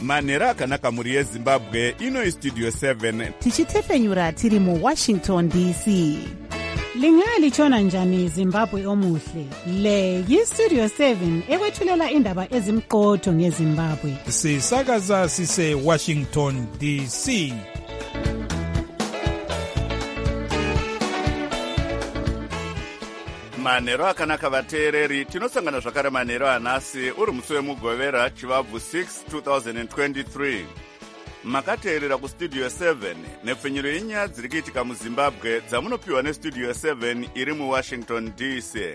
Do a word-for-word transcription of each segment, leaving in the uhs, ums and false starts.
manhero akanaka mhuri yezimbabwe. Ino Studio seven tichitefenyura tiri muWashington D C. Lingalitshona njani Zimbabwe omuhle? Le yiStudio seven ekwethulela indaba ezimqotho ngeZimbabwe. Sisakaza sise Washington D C. manhero akanaka vateereri. Tinosangana zvakare manhero anhasi uri musi wemugovera chivabvu six twenty twenty-three. Makateerera kuStudio seven nepfenyuro yenyaya dziri kuitika muZimbabwe dzamunopiwa neStudio seven iri muWashington D C.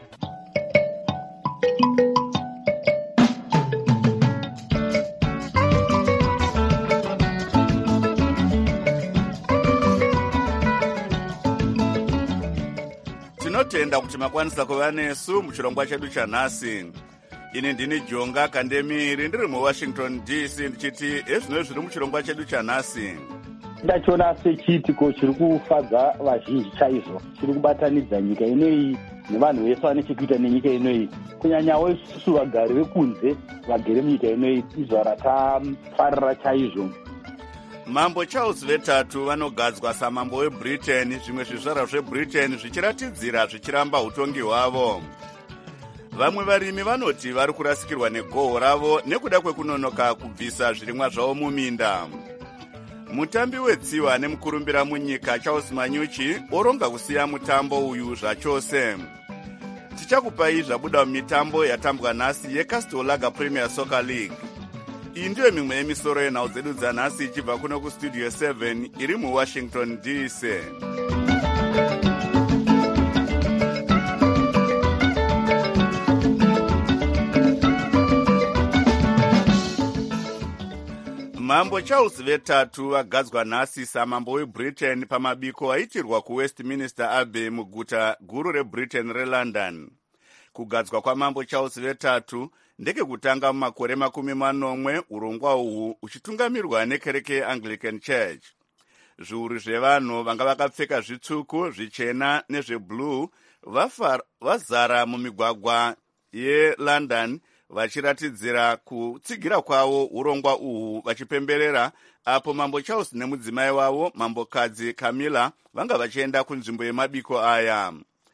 Tinotenda kuti makwanisa kuva nesu muchirongwa chedu chanhasi. Ini ndini Jonga Kandemiri ndiri muWashington D C ndichiti ezvino zviri muchirongwa chedu chanhasi. Ndachiona sechiitiko chiri kufadza vazhinji chaizvo, chiri kubatanidza nyika ineyi nevanhu vese vane chekuita nenyika ineyi, kunyanyawo isusu vagari vekunze vagere munyika ineyi, izvo ratafarira chaizvo. Mambo Charles vetatu vanogadzwa samambo weBritain, zvimwe zvizvarwa zveBritain zvichiratidzira zvichiramba utongi hwavo. Vamwe varimi vanoti vari kurasikirwa negoho ravo nekuda kwekunonoka kubvisa zvirimwa zvavo muminda. Mutambi wetsiva nemukurumbira munyika Charles Manyuchi oronga kusiya mutambo uyu zvachose. Tichakupai zvabuda mumitambo yatambwa nhasi yeCastel Lager Premier Soccer League. Iyi ndiyo mimwe yemisoro yenhau dzedu dzanhasi ichibva kuno kuStudio seven iri muWashington D C. Mambo Charles vetatu vagadzwa nhasi samambo weBritain pamabiko aitirwa kuWestminster Abbey muguta guru reBritain reLondon. Kugadzwa kwamambo Charles vetatu ndekekutanga mumakore makumi manomwe urongwa uhu uchitungamirirwa nekereke yeAnglican Church. Zviuru zvevanhu vanga vakapfeka zvitsvuku, zvichena nezveblue vazara mumigwagwa yeLondon vachiratidzira kutsigira kwavo urongwa uhu vachipemberera apo mambo Charles nemudzimai wavo mambokadzi Camilla vanga vachienda kunzvimbo yemabiko aya.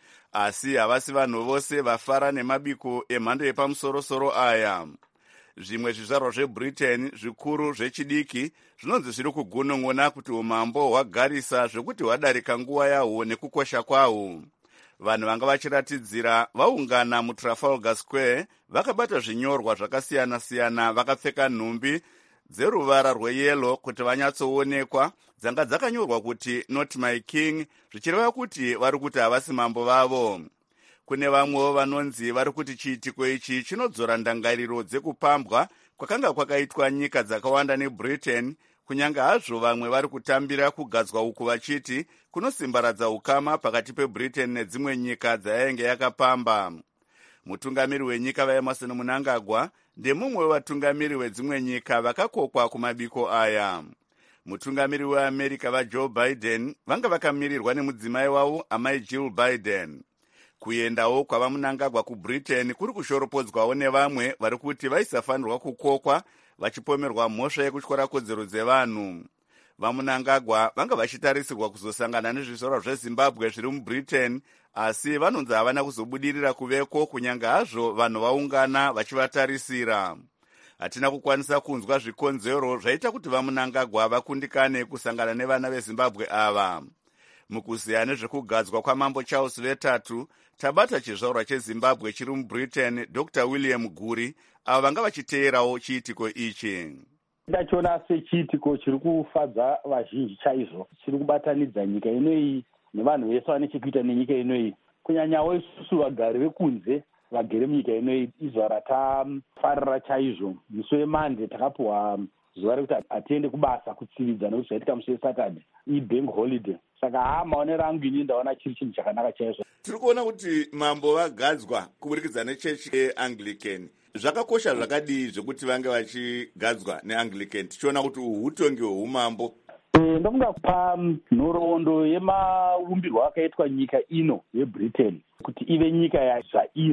Asi havasi vanhu vose vafara nemabiko emhando yepamusoro-soro aya. Zvimwe zvizvarwa zveBritain zvikuru zvechidiki zvinonzi zviri kugunun'una kuti umambo hwagarisa zvokuti hwadarika nguva yahwo nekukosha kwahwo. Vanhu vanga vachiratidzira vaungana muTrafalgar Square vakabata zvinyorwa zvakasiyana-siyana vakapfeka nhumbi dzeruvara rweyero kuti vanyatsoonekwa, dzanga dzakanyorwa kuti Not My King, zvichireva kuti vari kuti havasi mambo vavo. Kune vamwewo vanonzi vari kuti chiitiko ichi chinodzora ndangariro dzekupambwa kwakanga kwakaitwa nyika dzakawanda neBritain, kunyange hazvo vamwe vari kutambira kugadzwa uku vachiti kunosimbaradza ukama pakati peBritain nedzimwe nyika dzayainge yakapamba. Mutungamiri wenyika vaEmerson Mnangagwa ndemumwe wevatungamiri vedzimwe nyika vakakokwa kumabiko aya. Mutungamiri weAmerica vaJoe Biden vanga vakamirirwa nemudzimai wavo amai Jill Biden. Kuendawo kwavaMnangagwa kuBritain kuri kushoropodzwawo nevamwe vari kuti vaisafanirwa kukokwa vachipomerwa mhosva yekutyora kodzero dzevanhu. VaMnangagwa vanga vachitarisirwa kuzosangana nezvizvarwa zveZimbabwe zviri muBritain, asi vanonzi havana kuzobudirira kuveko kunyange hazvo vanhu vaungana vachivatarisira. Hatina kukwanisa kunzwa zvikonzero zvaita kuti vaMnangagwa vakundikane kusangana nevana veZimbabwe ava. Mukuziya nezvekugadzwa kwamambo Charles vetatu, tabata chizvarwa cheZimbabwe chiri muBritain Doctor William Guri, ava vanga vachiteerawo chiitiko ichi. Ndachiona sechiitiko chiri kufadza vazhinji chaizvo, chiri kubatanidza nyika ineyi nevanhu vese vane chekuita nenyika ineyi, kunyanyawo isusu vagari vekunze vagere munyika ineyi, izvo ratafarira chaizvo. Musi weMande takapiwa zuva rekuti hatiende kubasa kutsividza nekuti zvaitika musi weSaturday ibank holiday. Saka haa maonero angu ini ndaona chiri chinhu chakanaka chaizvo. Tiri kuona kuti mambo vagadzwa kuburikidza nechechi yeAnglican. Zvakakosha zvakadii zvekuti vange vachigadzwa neAnglican tichiona kuti uhutongi hweumambo? Ndofunga pa nhoroondo yemaumbirwo akaitwa nyika ino yeBritain kuti ive nyika yazvairi,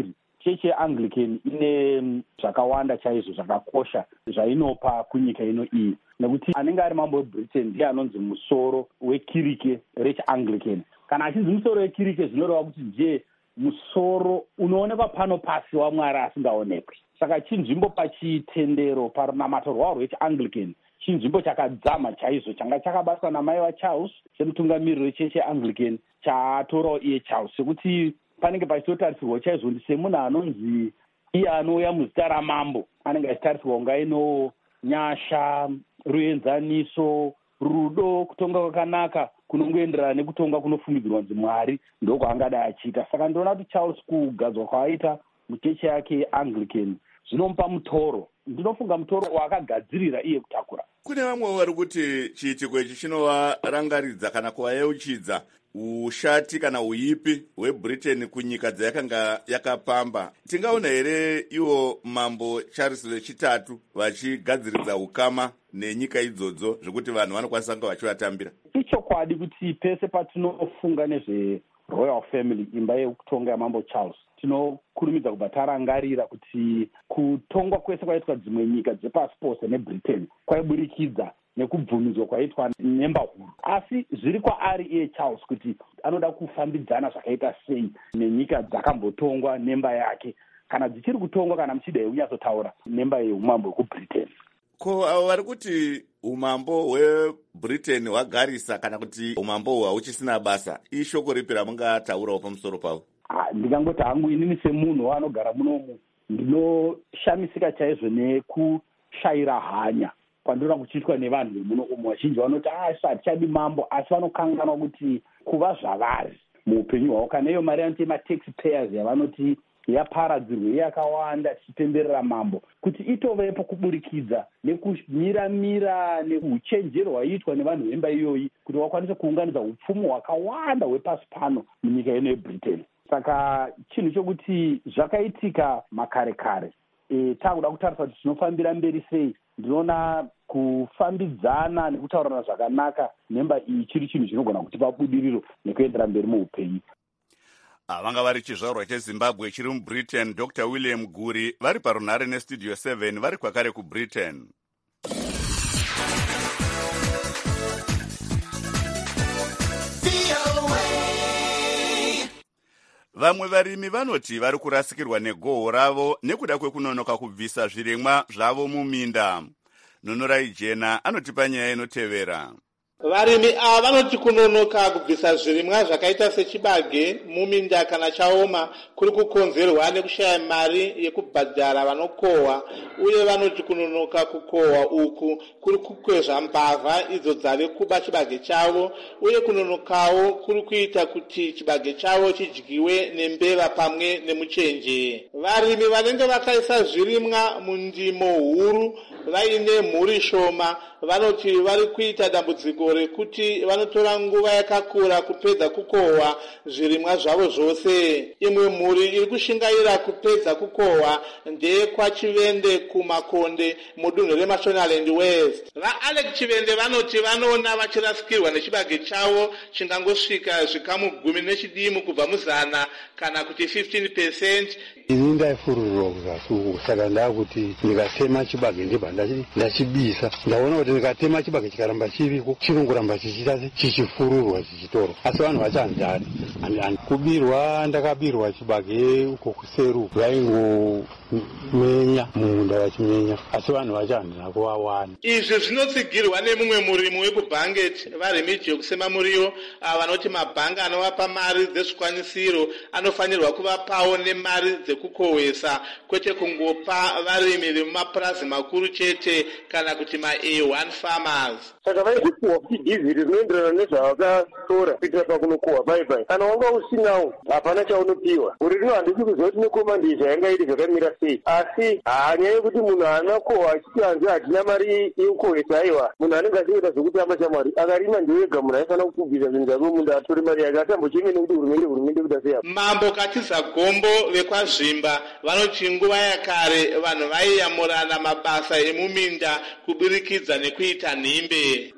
chechi yeanglican ine zvakawanda chaizvo zvakakosha zvainopa kunyika ino iyi, nekuti anenge ari mambo webritain ndiye anonzi musoro wekirike rechianglican. Kana achinzi musoro wekirike zvinoreva kuti ndiye musoro unoonekwa pano pasi waMwari asingaonekwi. Saka chinzvimbo pachitendero parunamato rwavo rwechianglican chinzvimbo chakadzama chaizvo changa chakabatwa namai vaCharles semutungamiriri wechechi yeanglican chaatorawo iye Charles, sekuti panenge pachitotarisirwa chaizvo ndi semunhu anonzi iye anouya muzita ramambo anenge achitarisirwa kunga ino nyasha, ruenzaniso, rudo, kutonga kwakanaka kunongoenderana nekutonga kunofumidzirwa nzi Mwari ndokwaangadai achiita. Saka ndinoona kuti Charles kugadzwa kwaaita muchechi yake yeanglican zvinomupa mutoro, ndinofunga mutoro waakagadzirira iye kutakura. Kune vamwe vari kuti chiitiko ichi chinovarangaridza kana kuvayeuchidza ushati kana uipi hwebritain kunyika dzayakanga yakapamba. Tingaona here ivo mambo Charles vechitatu vachigadziridza ukama nenyika idzodzo zvekuti vanhu vanokwanisa kunge vachivatambira? Ichokwadi kuti pese patinofunga nezveroyal family, imba yekutonga yamambo Charles, tinokurumidza kubva tarangarira kuti kutongwa kwese kwaitwa dzimwe nyika dzepasi pose nebritain kwaiburikidza nekubvumidzwa kwaitwa nemba huru, asi zviri kwaari iye Charles kuti anoda kufambidzana zvakaita sei nenyika dzakambotongwa nemba yake, kana dzichiri kutongwa kana muchida yekunyasotaura nemba yeumambo hwekubritain. Ko avo vari kuti umambo hwebritain hwagarisa kana kuti umambo hwu hauchisina basa, ishoko ripi ramungataurawo pamusoro pavo? Ndingangoti hangu inini semunhu anogara munomu ndinoshamisika chaizvo nekushayira hanya kwandinoona kuchiitwa nevanhu vemuno umu. Vazhinji vanoti asi hatichadi mambo, asi vanokanganwa kuti kuva zvavari muupenyu hwavo, kana iyo mari yanoti mataxpayers yavanoti yaparadzirwe yakawanda tichipemberera mambo, kuti itovepo kuburikidza nekumiramira neuchenjero hwaiitwa nevanhu vemba iyoyi kuti vakwanise kuunganidza upfumi hwakawanda hwepasi pano munyika ino yebritain. Saka chinhu chokuti zvakaitika makare kare, e, takuda kutarisa kuti tinofambira mberi sei, ndinoona kufambidzana nekutaurana zvakanaka nemba iyi chiri chinhu chinogona kutipa budiriro nekuendera mberi muupenyu. Vanga vari chizvarwa chezimbabwe chiri mubritain, Doctor William Guri, vari parunhare nestudio seven vari kwakare kubritain. Vamwe varimi vanoti vari kurasikirwa negoho ravo nekuda kwekunonoka kubvisa zvirimwa zvavo muminda. Nonorai Jena anotipa nyaya inotevera. Varimi ava vanoti kunonoka kubvisa zvirimwa zvakaita sechibage muminda kana chaoma kuri kukonzerwa nekushaya mari yekubhadhara vanokohwa, uye vanoti kunonoka kukohwa uku kuri kukwezva mbavha idzo dzave kuba chibage chavo, uye kunonokawo kuri kuita kuti chibage chavo chidyiwe nembeva pamwe nemuchenje. Varimi vanenge vakaisa zvirimwa mundimo huru vaine mhuri shoma vanoti vari kuita dambudziko rekuti vanotora nguva yakakura kupedza kukohwa zvirimwa zvavo zvose. Imwe mhuri iri kushingaira kupedza kukohwa ndeye kwaChivende kumakonde mudunhu reMashonaland West. VaAlex Chivende vanoti vanoona vachirasikirwa nechibage chavo chingangosvika zvikamu gumi nechidimu kubva muzana kana kuti fifteen percent. Ini ndaifururirwa kuzasuku, saka ndakuti ndikatema chibage ndibva ndachibisa. Ndaona kuti ndikatema chibage chikaramba chiriko chinongoramba chichiita chichifururwa chichitorwa, asi vanhu vachanzani. Kubirwa ndakabirwa chibage uko kuseru vaingomenya munda vachimenya, asi vanhu vachandina kuvawana. Izvi zvinotsigirwa nemumwe murimi wekubhangeti varemiji yokusema muriwo vanoti mabhanga anovapa mari dzezvikwanisiro anofanirwa kuvapawo nemari dzekukohwesa, kwete kungopa varimi vemumapurazi makuru chete kana kuti ma A one farmers. Saka vaizvikuwa kuti dhiziri rinoenderana nezvavakatora kuitira pakunokohwa bye bye. Kana wanga usinawo hapana chaunopiwa. Uri rino handisi kuziva kuti nekomandizha yanga iri zvakamira sei. Asi hanya yekuti munhu anakohwa achiti hanzi hatina mari yekukohwesa, aiwa munhu anenge achiita zvekutamba chamwari. Akarima ndewega munhu aifanira kupfubvisa zvinhu zvake munda atore mari yake, atambocheme nekuti hurumende hurumende kuda sei. Mambo Katiza Gombo vekwazvimba vanoti nguva yakare vanhu vaiyamurana mabasa emuminda kubirikidza nekuita nhimbe.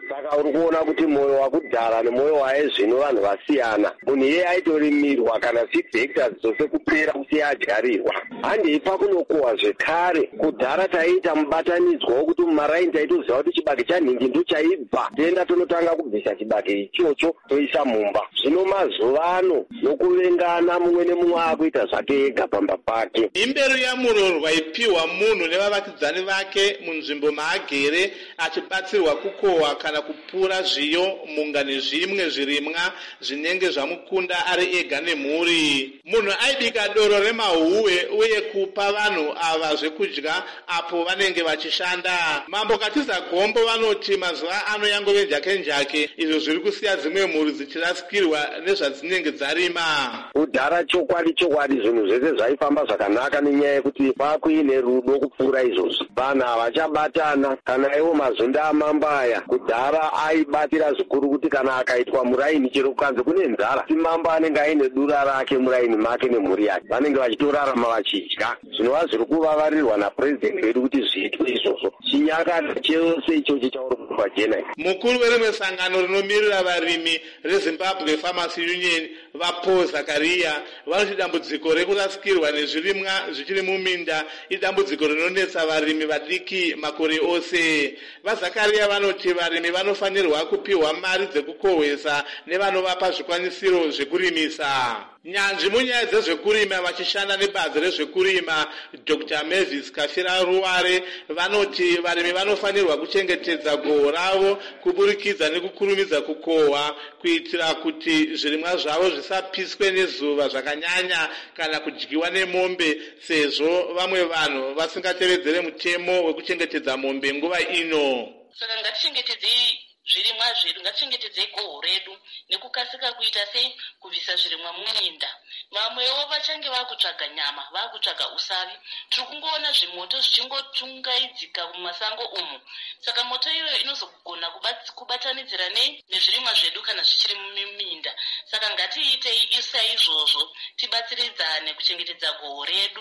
saka uri kuona kuti mwoyo wakudhara nemwoyo waezvino vanhu vasiyana. Munhu iye aitorimirwa kana six hectares dzose kupera kuti adyarirwa. Handei pakunokohwa zvekare kudhara taiita mubatanidzwa wokuti mumaraini taitoziva kuti chibage chanhingi ndo chaibva toenda tonotanga kubvisa chibage ichocho toisa mumba. Zvino mazuva ano nokuvengana mumwe nemumwe akuita zvake ega pamba pake. Imberu yamurorwa ipiwa munhu nevavakidzani vake munzvimbo maagere achibatsirwa kukohwa kana kupura zviyo munga nezvimwe zvirimwa zvinenge zvamukunda ari ega nemhuri. Munhu aibika doro remahuwe uye kupa vanhu ava zvekudya apo vanenge vachishanda. Mambo Katiza Gombo vanoti mazuva ano yangove njake njake, izvo zviri kusiya dzimwe mhuri dzichirasikirwa nezvadzinenge dzarima. Kudhara chokwadi chokwadi zvinhu zvese zvaifamba zvakanaka nenyaya yekuti pakuine rudo kupfuura izvozvo. Vanhu havachabatana kana iwo mazunda amambaya. Kudhara aibatira zvikuru kuti kana akaitwa muraini chero kukanze kune nzara, simambo anenge aine dura rake muraini make nemhuri yake, vanenge vachitorarama vachidya. Zvinova zviri kuvavarirwa napurezidendi wedu kuti zviitwe izvozvo. Chinyakada chose ichocho chauri kubva jena. Mukuru werimwe sangano rinomirira varimi reZimbabwe Farmers Union vaPaul Zakaria vanoti dambudziko rekurasikirwa nezvirimwa zvichiri muminda idambudziko rinonetsa varimi vadiki makore ose. VaZakaria vanoti varimi vanofanirwa kupiwa mari dzekukohwesa nevanovapa zvikwanisiro zvekurimisa. Nyanzvi munyaya dzezvekurima vachishanda nebazi rezvekurima Doctor Mavis Kafira Ruware vanoti varimi vanofanirwa kuchengetedza gohwo ravo kuburikidza nekukurumidza kukohwa kuitira kuti zvirimwa zvavo zvisapiswe nezuva zvakanyanya kana kudyiwa nemombe, sezvo vamwe vanhu vasingatevedzere mutemo wekuchengetedza mombe nguva ino. Saka ngatichengetedzei zvirimwa zvedu, ngatichengetedzei gohwo redu nekukasika kuita sei kubvisa zvirimwa muminda. Vamwewo vachange vakutsvaga nyama, vakutsvaga usavi. Tiri kungoona zvimoto zvichingotungaidzika mumasango umu. Saka moto iyoyo inozogona kubatanidzira nei nezvirimwa zvedu kana zvichiri muminda. Saka ngatiitei saizvozvo, tibatsiridzane kuchengetedza gohwo redu,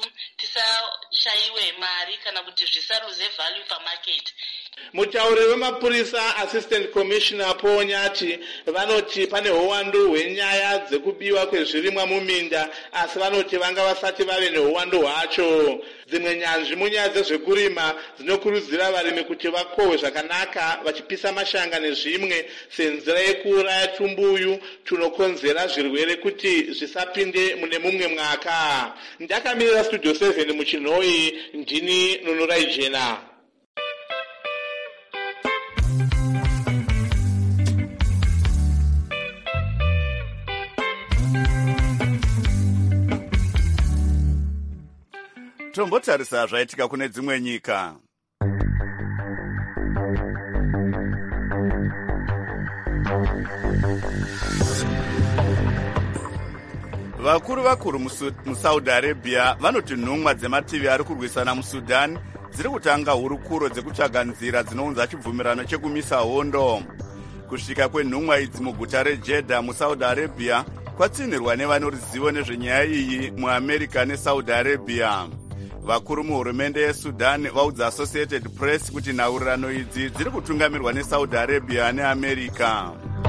tisashaiwe mari kana kuti zvisaruze value pamarket. Mutauri wemapurisa Assistant Commissioner Paul Nyati vanoti pane howando hwenyaya dzekubiwa kwezvirimwa muminda, asi vanoti vanga vasati vave nehowando hwacho. Dzimwe nyanzvi munyaya dzezvekurima dzinokurudzira varimi kuti vakohwe zvakanaka vachipisa mashanga nezvimwe senzira yekuuraya tumbuyu tunokonzera zvirwere kuti zvisapinde mune mumwe mwaka. Ndakamirira Studio seven muchinhoi, ndini Nunurai Jena. Tombotarisa zvaitika kune dzimwe nyika. Vakuru vakuru muSaudi Arabia vanoti nhumwa dzemativi ari kurwisana muSudan dziri kutanga hurukuro dzekutsvaga nzira dzinounza chibvumirano chekumisa hondo. Kusvika kwenhumwa idzi muguta reJeddah muSaudi Arabia kwatsinirwa nevane ruzivo nezvenyaya iyi muAmerica neSaudi Arabia. Vakuru muhurumende yeSudan vaudza Associated Press kuti nhaurirano idzi dziri kutungamirwa neSaudi Arabia neAmerica.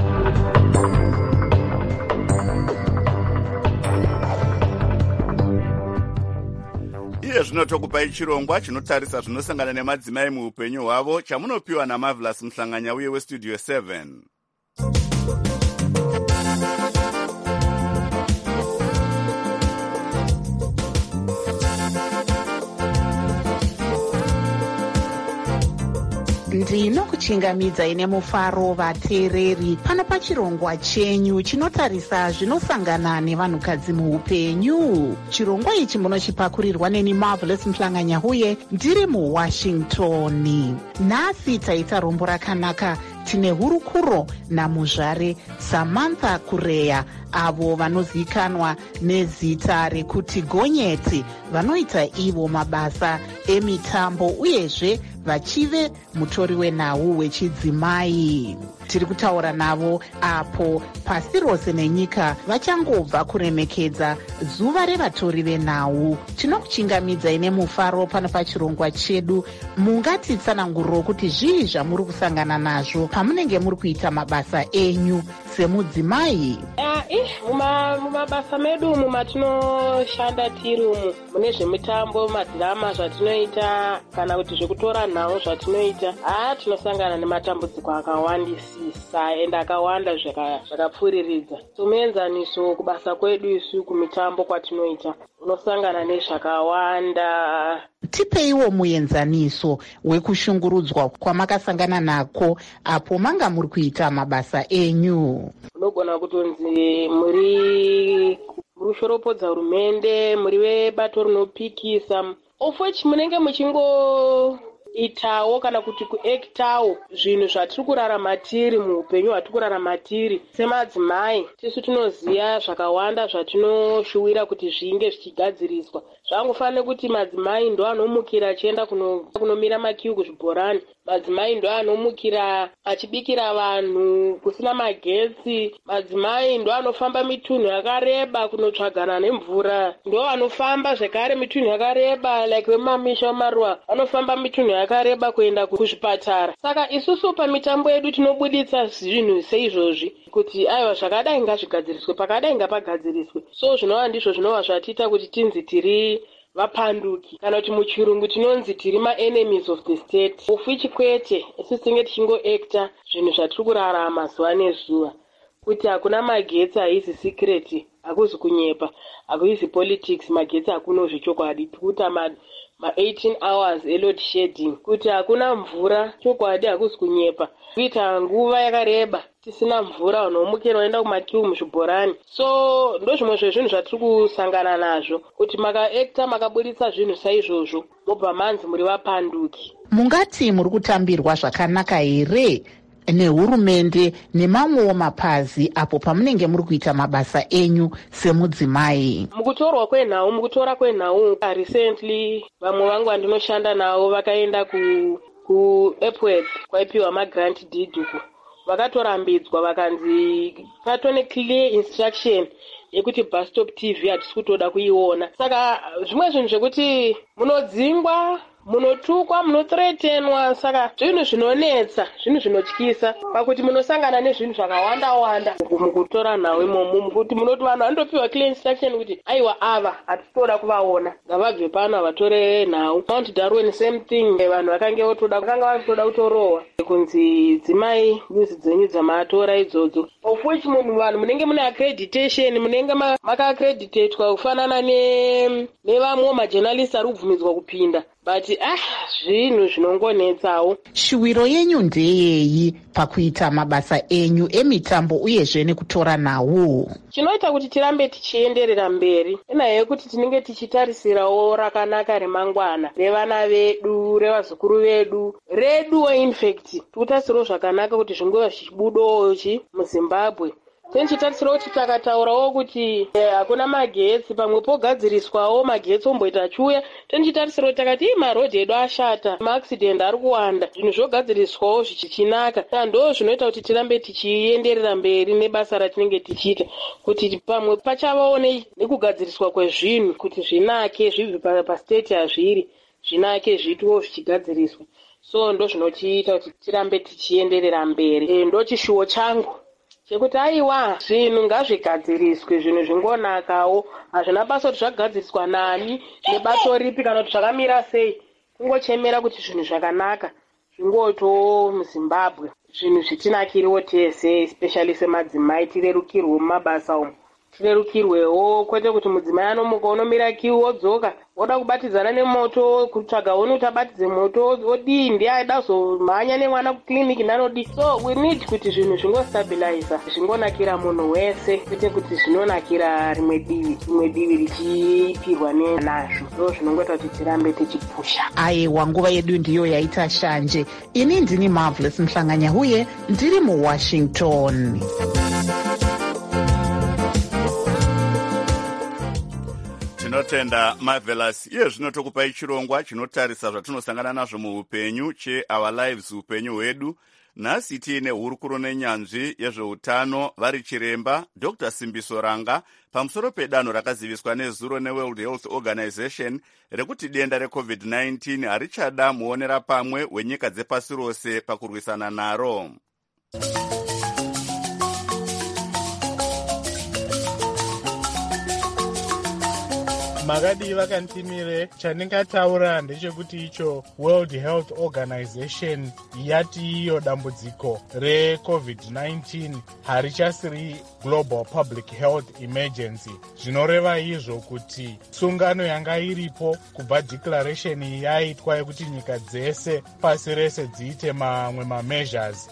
Iye zvino tokupai chirongwa chinotarisa zvinosangana nemadzimai muupenyu hwavo chamunopiwa naMarvelous Mhlanganya uye weStudio seven. Ndinokuchingamidzai nemufaro vateereri pano pachirongwa chenyu chinotarisa zvinosangana nevanhukadzi muupenyu. Chirongwa ichi munochipakurirwa neni Marvelous Mhlanganya uye ndiri muWashington. Nhasi taita rombo rakanaka, tine hurukuro namuzvare Samantha Kureya, avo vanozivikanwa nezita rekuti Gonyeti, vanoita ivo mabasa emitambo uyezve vachive mutori wenhau wechidzimai. Tiri kutaura navo apo pasi rose nenyika vachangobva kuremekedza zuva revatori venhau. Tinokuchingamidzai nemufaro pano pachirongwa chedu. Mungatitsananguriro kuti zvii zvamuri kusangana nazvo pamunenge muri kuita mabasa enyu semudzimai? Mumabasa medu umu matinoshanda tiri umu mune zvemitambo, madhirama zvatinoita kana kuti zvekutora nhau zvatinoita. Haa, tinosangana nematambudziko akawandisisa ende akawanda zvakapfuriridza. Somuenzaniso kubasa kwedu isu kumitambo kwatinoita unosangana nezvakawanda. Tipeiwo muenzaniso wekushungurudzwa kwamakasangana nako apo manga muri kuita mabasa enyu. Unogona kutonzi muri rushoropodza hurumende, muri vebato rinopikisa, of which munenge muchingo itawo kana kuti kuektawo zvinhu zvatiri kurarama tiri muupenyu hwatiri kurarama tiri semadzimai. Tisu tinoziva zvakawanda zvatinoshuwira kuti zvinge zvichigadziriswa. Zvangofanira kuti madzimai ndo anomukira achienda kunomira makiu kuzvibhorani. Madzimai ndo anomukira achibikira vanhu kusina magetsi. Madzimai ndo anofamba mitunhu yakareba kunotsvagana nemvura. Ndo anofamba zvekare mitunhu yakareba like vemamisha maruwa anofamba mitunhu yakareba kuenda kuzvipatara. Saka isusu pamitambo yedu tinobuditsa zvinhu seizvozvi kuti aiwa zvakadai ngazvigadziriswe, pakadai ngapagadziriswe. So zvinova ndizvo zvinova zvatiita kuti tinzi tiri vapanduki kana kuti muchirungu tinonzi tiri ma-enemies of the state. Of which kwete isusu tinge tichingoekta zvinhu zvatiri kurarama zuva nezuva. Kuti hakuna magetsi haisi secret, hakuzi kunyepa, hakuisi politics, magetsi hakuno zvechokwadi. Tikuta ma eighteen hours load shedding. Kuti hakuna mvura chokwadi, hakuzi kunyepa. Kuita nguva yakareba tisina mvura, unomukira waenda kumakiu muzvibhorani. So ndo zvimwe zvezvinhu zvatiri kusangana nazvo kuti makaekta makabuditsa zvinhu saizvozvo mobva manzi muri vapanduki. Mungati muri kutambirwa zvakanaka here nehurumende nemamwewo mapazi apo pamunenge muri kuita mabasa enyu semudzimai? Mukutorwa kwenhau, mukutora kwenhau, recently vamwe vangu vandinoshanda navo vakaenda ku kuEpworth kwaipiwa magrant deed uko. Vakatorambidzwa vakanzi patone clear instruction yekuti bus stop T V hatisi kutoda kuiona. Saka zvimwe zvinhu zvekuti munodzingwa, munotukwa, munothreatenwa. Saka zvinhu zvinonetsa, zvinhu zvinotyisa pakuti munosangana nezvinhu zvakawanda wanda mukutora nhau imomo, kuti munoti vanhu vanopiwa clear instruction kuti aiwa ava hatitoda kuvaona, ngavabve pano vatore nhau. Mount Darwin same thing, vanhu vakange votoda vakanga vatoda kutorohwa kunzi dzimai news dzenyu dzamatora idzodzo. Of which munhu vanhu munenge mune accreditation, munenge maka-accreditatwa kufanana nevamwe majournalist ari kubvumidzwa kupinda. But ah, zvinhu zvinongonetsawo. Shuwiro yenyu ndeyeyi pakuita mabasa enyu emitambo uyezve nekutora nhau? Chinoita kuti tirambe tichienderera mberi ina yekuti tinenge tichitarisirawo rakanaka remangwana revana vedu, revazukuru vedu, reduwo. In fact tikutarisirawo zvakanaka kuti zvingova zvichibudawo muZimbabwe. Tenchitarisirawo kuti takataurawo kuti hakuna magetsi, pamwe pogadziriswawo magetsi omboita achiuya. Tenchitarisirawo takati marodhi edu ashata, maaccident ari kuwanda, zvinhu zvogadziriswawo zvichinaka. Ndo zvinoita kuti tirambe tichienderera mberi nebasa ratinenge tichiita, kuti pamwe pachavawo nekugadziriswa kwezvinhu kuti zvinake, zvibve pastate yazviri, zvinake zviitwewo zvichigadziriswa. So ndo zvinotiita kuti tirambe tichienderera mberi. Ndo chishuwo changu chekuti aiwa zvinhu ngazvigadziriswe, zvinhu zvingonakawo. Hazvina basa kuti zvagadziriswa nani nebato ripi kana kuti zvakamira sei. Kungochemera kuti zvinhu zvakanaka zvingoto muZimbabwe, zvinhu zvitinakiriwo tese, especially semadzimai tirerukirwe mumabasa umu. Tirerukirwewo, kwete kuti mudzimai anomuka unomira kiu wodzoka woda kubatidzana nemoto, kutsvaga honi kuti abatidze moto odii, ndiye aida kuzomhanya nemwana kukiliniki nanodii. So we need kuti zvinhu zvingostabiliza, zvingonakira munhu wese, kwete kuti zvinonakira rimwe divi, rimwe divi richipirwa nazvo. Ndo zvinongoita kuti tirambe tichipusha. Aiwa, nguva yedu ndiyo yaita shanje. Ini ndini Marvelous Mhlanganya huye ndiri tinotenda Marvelous. Iye zvino tokupai chirongwa chinotarisa zvatinosangana nazvo muupenyu cheOur Lives, upenyu hwedu. Nhasi tiine hurukuro nenyanzvi yezveutano vari chiremba Doctor Simbiso Ranga pamusoro pedanho rakaziviswa nezuro neWorld Health Organization rekuti denda recovid nineteen harichada muonera pamwe wenyika dzepasi rose pakurwisana naro. Makadi vakantimire chandingataura ndechekuti icho World Health Organization yati iyo dambudziko recovid nineteen harichasiri global public health emergency. Zvinoreva izvo kuti sungano yanga iripo kubva declaration yaitwa yekuti nyika dzese pasi rese dziite mamwe mameasures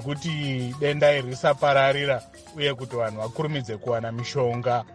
ekuti denda iri risapararira uye kuti vanhu vakurumidze kuwana mishonga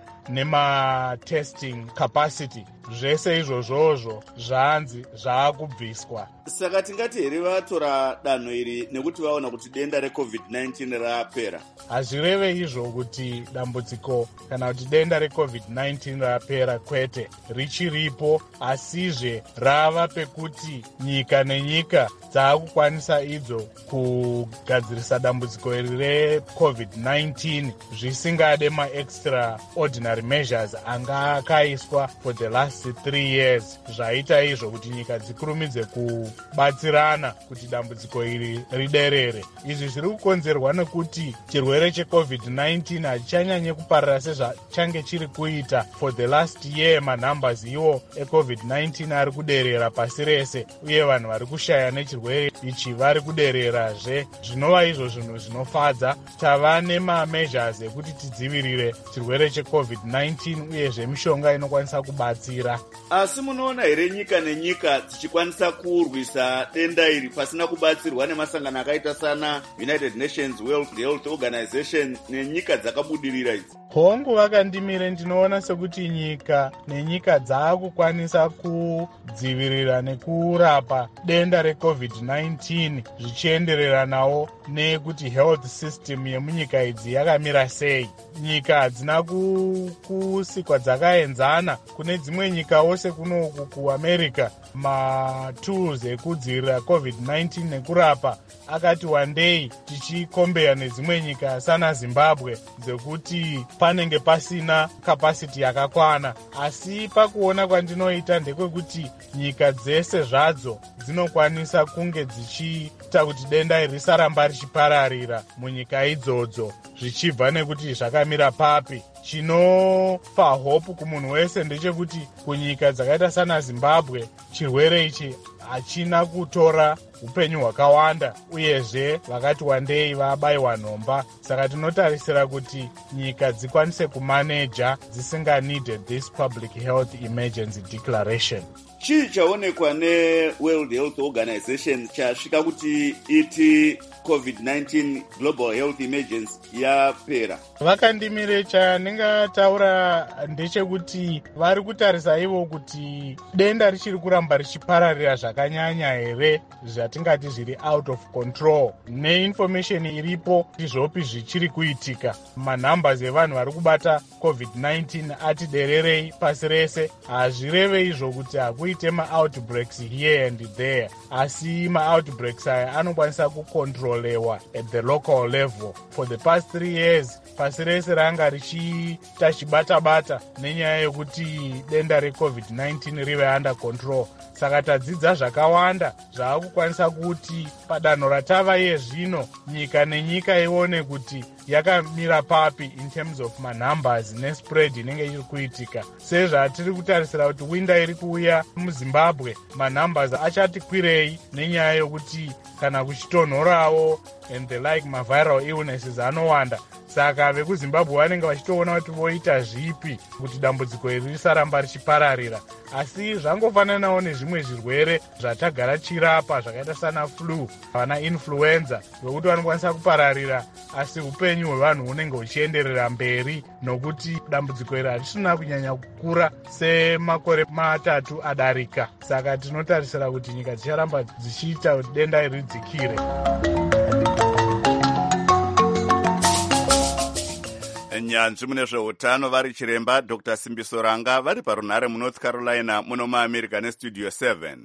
nema-testing capacity. Zvese izvozvozvo zvanzi zvaakubviswa. Saka tingati here vatora danho iri nekuti vaona kuti denda recovid nineteen rapera? Hazvireve izvo kuti dambudziko kana kuti denda recovid nineteen rapera, kwete, richiripo, asizve rava pekuti nyika nenyika dzaakukwanisa idzo kugadzirisa dambudziko iri recovid nineteen zvisingade ma-extraordinary measures anga akaiswa for the last three years. Zvaita izvo kuti nyika dzikurumidze kubatsirana kuti dambudziko iri riderere. Izvi zviri kukonzerwa nekuti chirwere checovid nineteen hachichanyanye kuparara sezvachange chiri kuita for the last year. Manumbers iwo ecovid nineteen ari kuderera pasi rese uye vanhu vari kushaya nechirwere ichi vari kudererazve. Zvinova izvo zvinhu zvinofadza. Tava nemameasures ekuti tidzivirire chirwere checovid nineteen uyezve mishonga inokwanisa kubatsira. Asi munoona here nyika nenyika dzichikwanisa kurwisa denda iri pasina kubatsirwa nemasangano akaita sana United Nations, World Health Organization nenyika dzakabudirira idzi? Hongu vakandimire ndinoona sekuti nyika nenyika dzaakukwanisa kudzivirira nekurapa denda recovid nineteen zvichiendereranawo nekuti health system yemunyika idzi yakamira sei. Nyika hadzina kusikwa dzakaenzana. Kune dzimwe nyikawo sekunoku kuAmerica matools ekudzivirira covid nineteen nekurapa akati wandei tichikombeya nedzimwe nyika sana Zimbabwe dzekuti panenge pasina capacity yakakwana. Asi pakuona kwandinoita ndekwekuti nyika dzese zvadzo dzinokwanisa kunge dzichiita kuti denda iri risaramba richipararira munyika idzodzo zvichibva nekuti zvakamira papi. Chinopa hope kumunhu wese ndechekuti kunyika dzakaita sana Zimbabwe chirwere ichi hachina kutora upenyu hwakawanda uyezve vakati wandei vabayiwa nhomba. Saka tinotarisira kuti nyika dzikwanise kumaneja dzisinga needed this public health emergency declaration. Chii chaonekwa neWorld Health Organization chasvika kuti iti covid nineteen global health emergency yapera? Vakandimire chandingataura ndechekuti vari kutarisa ivo kuti denda richiri kuramba richipararira zvakanyanya here, zvatingati zviri out of control. Neinformation iripo izvopi zvichiri kuitika. Manumbers evanhu vari kubata covid nineteen ati dererei pasi rese. Hazvireve izvo kuti hakuite ma-outbreaks here and there, asi ma-outbreaks aya anokwanisa kukontrolewa at the local level. For the past three years pasi rese ranga richiita chibata-bata nenyaya yekuti denda recovid nineteen rive under control. Saka tadzidza zvakawanda zvaakukwanisa kuti padanho ratava iye zvino nyika nenyika ione kuti yakamira papi in terms of manumbers nespread inenge iri kuitika. Sezvatiri kutarisira kuti winda iri kuuya muZimbabwe manumbers achati kwirei nenyaya yokuti kana kuchitonhorawo and the like maviral illnesses anowanda. Saka vekuZimbabwe vanenge vachitoona kuti voita zvipi kuti dambudziko iri risaramba richipararira. Asi zvangofananawo nezvimwe zvirwere zvatagara chirapa zvakaita sana flu, vana influenza, vekuti vanokwanisa kupararira asi upenyu hwevanhu hunenge huchienderera mberi nokuti dambudziko iri harisina kunyanya kukura semakore matatu adarika. Saka tinotarisira kuti nyika dzicharamba dzichiita kuti denda iri ridzikire. nyanzvi mune zveutano vari chiremba Dr Simbiso Ranga vari parunhare munorth Carolina muno muAmerica nestudio seven.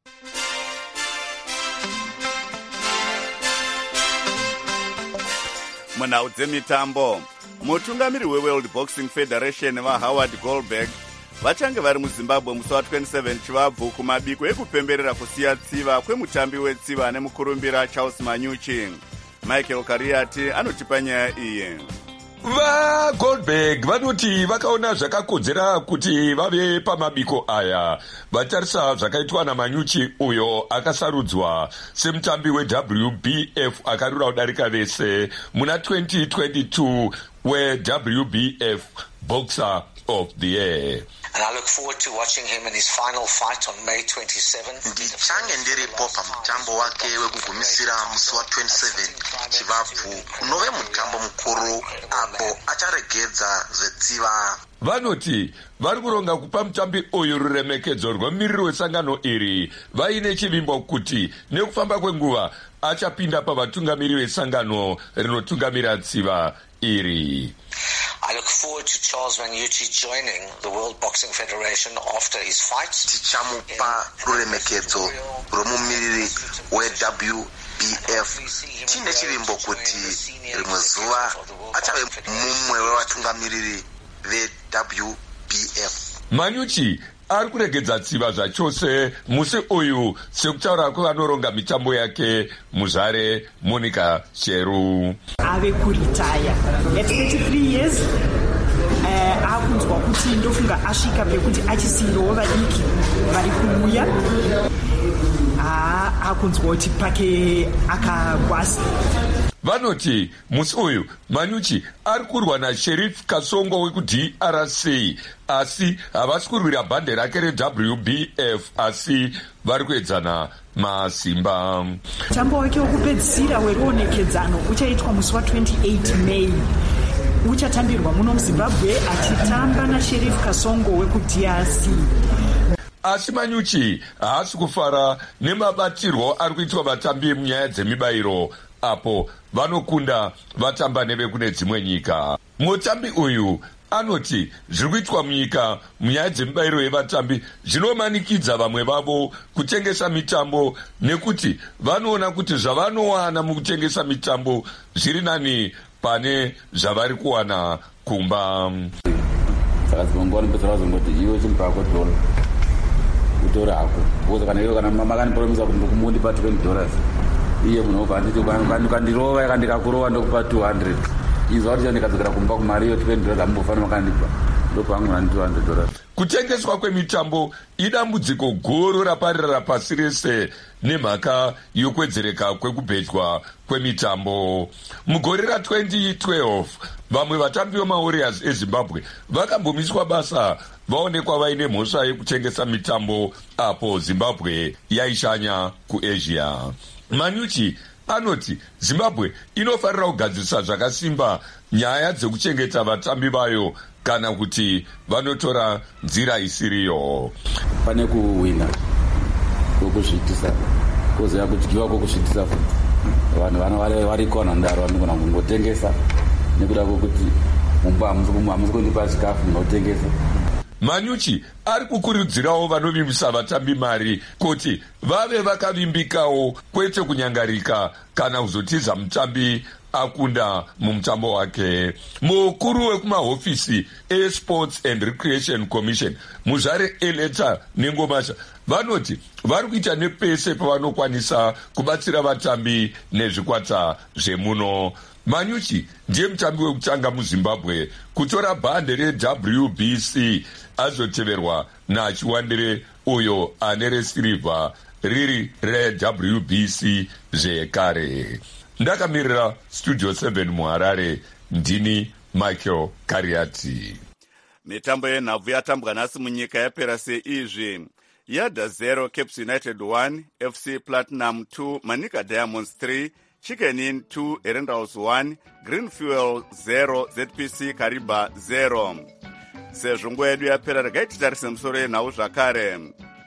Munhau dzemitambo, mutungamiri weWorld Boxing Federation vaHoward Goldberg vachange vari muZimbabwe musi wa27 chivabvu kumabiko ekupemberera kusiya tsiva kwemutambi wetsiva nemukurumbira Charles Manyuchi. Michael Kariati anotipa nyaya iyi. VaGoldberg vanoti vakaona zvakakodzera kuti vave pamabiko aya vatarisa zvakaitwa naManyuchi uyo akasarudzwa semutambi weW B F akarura kudarika vese muna twenty twenty-two weW B F Boxer of the Year. And I look forward to watching him in his final fight on May twenty-seventh. Ndichange ndiripo pamutambo wake wekugumisira musi wa twenty-seven chivabvu unove mutambo mukuru apo acharegedza zvetsiva. Vanoti vari kuronga kupa mutambi uyu ruremekedzo rwemumiriri wesangano iri vaine chivimbo kuti nekufamba kwenguva achapinda pavatungamiri vesangano rinotungamira tsiva iri. I look forward to Charles Manyuchi joining the World Boxing Federation after his fight. Tichamupa ruremekedzo rwomumiriri weW B F. Tine chivimbo kuti rimwe zuva achave mumwe wevatungamiriri veW B F. Manyuchi ari kuregedza tsiva zvachose musi uyu sekutaura kwevanoronga mitambo yake muzvare Monica Sheru. Ave kuritaya at thirty-three years uh, akunzwa kuti ndofunga asvika pekuti achisiyirowo vadiki vari kumuya. Ah, akunzwa kuti pake akagwasa. Vanoti musi uyu Manyuchi ari kurwa naSheriff Kasongo wekuD R C asi havasi kurwira bhande rake reW B F asi vari kuedzana masimba. Mutambo wake wekupedzisira weruonekedzano uchaitwa musi wa twenty-eight May. Uchatambirwa muno muZimbabwe achitamba naSheriff Kasongo wekuD R C. Asi Manyuchi haasi kufara nemabatirwo ari kuitwa vatambi munyaya dzemibayiro apo vanokunda vatamba nevekune dzimwe nyika. Mutambi uyu anoti zviri kuitwa munyika munyaya dzemibayiro yevatambi zvinomanikidza vamwe vavo kutengesa mitambo nekuti vanoona kuti zvavanowana mukutengesa mitambo zviri nani pane zvavari kuwana kumba. Saka dzimangwani pedzera vazongoti iwe chimpako tola utora hako because kana iwe kana makanipromisa kuti ndokumundi twenty dollars iye munhu obva kandirova yakandikakurova ndokupa two hundred izva kuti chandikadzokera kumba kumari iyo twenty dollars ambofanira makandipa ndokuangura two hundred dollars. Kutengeswa kwemitambo idambudziko guru raparira pasi rese nemhaka yokwedzereka kwekubhejwa kwemitambo. Mugore ra twenty twelve vamwe vatambi vemawarriors eZimbabwe vakambomiswa basa vaonekwa vaine mhosva yekutengesa mitambo apo Zimbabwe yaishanya kuAsia. Manyuchi anoti Zimbabwe inofanira kugadzirisa zvakasimba nyaya dzekuchengeta vatambi vayo kana kuti vanotora nzira isiriyo. Pane kuwina kokuzvitisa kozoya kudyiwa kokuzvitisa futi vanhu vana vari kona ndaro vanogona kungotengesa nekuda kwokuti mumba hamusi kundipa chikafu munotengesa. Manyuchi ari kukurudzirawo vanovimbisa vatambi mari kuti vave vakavimbikawo kwete kunyangarika kana kuzotiza mutambi akunda mumutambo wake. Mukuru wekumahofisi eSports and Recreation Commission muzvare Eleta Nengomasha vanoti vari kuita nepese pavanokwanisa kubatsira vatambi nezvikwata zvemuno. Manyuchi ndiye mutambi wekutanga muZimbabwe kutora bhande reW B C azoteverwa nachiwandire uyo ane resirivha riri reW B C zvekare. Ndakamirira Studio seven muHarare, ndini Michael Kariati. Mitambo yenhabvu yatambwa nhasi munyika yapera seizvi: Yada zero, Caps United one, F C Platinum two, Manica Diamonds three, Chicken Inn two, Erendals one, Green Fuel zero, Z P C Kariba zero. Sezvo nguva yedu yapera regai titarise musoro yenhau zvakare.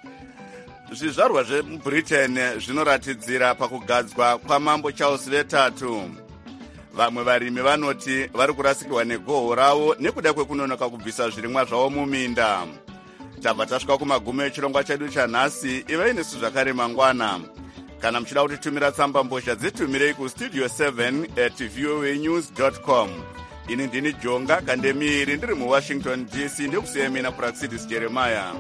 Zvizvarwa zveBritain zvinoratidzira pakugadzwa kwamambo Charles vetatu. Vamwe varimi vanoti vari kurasikirwa negoho ravo nekuda kwekunonoka kubvisa zvirimwa zvavo muminda. Tabva tasvika kumagumo echirongwa chedu chanhasi. Ivai nesu zvakare mangwana. Kana muchida kutitumira tsamba mbozha dzitumirei kustudio seven at voa news dot com. Ini ndini Jonga Kandemiri ndiri muWashington D C ndekusiyai mina Praxidis Jeremiah.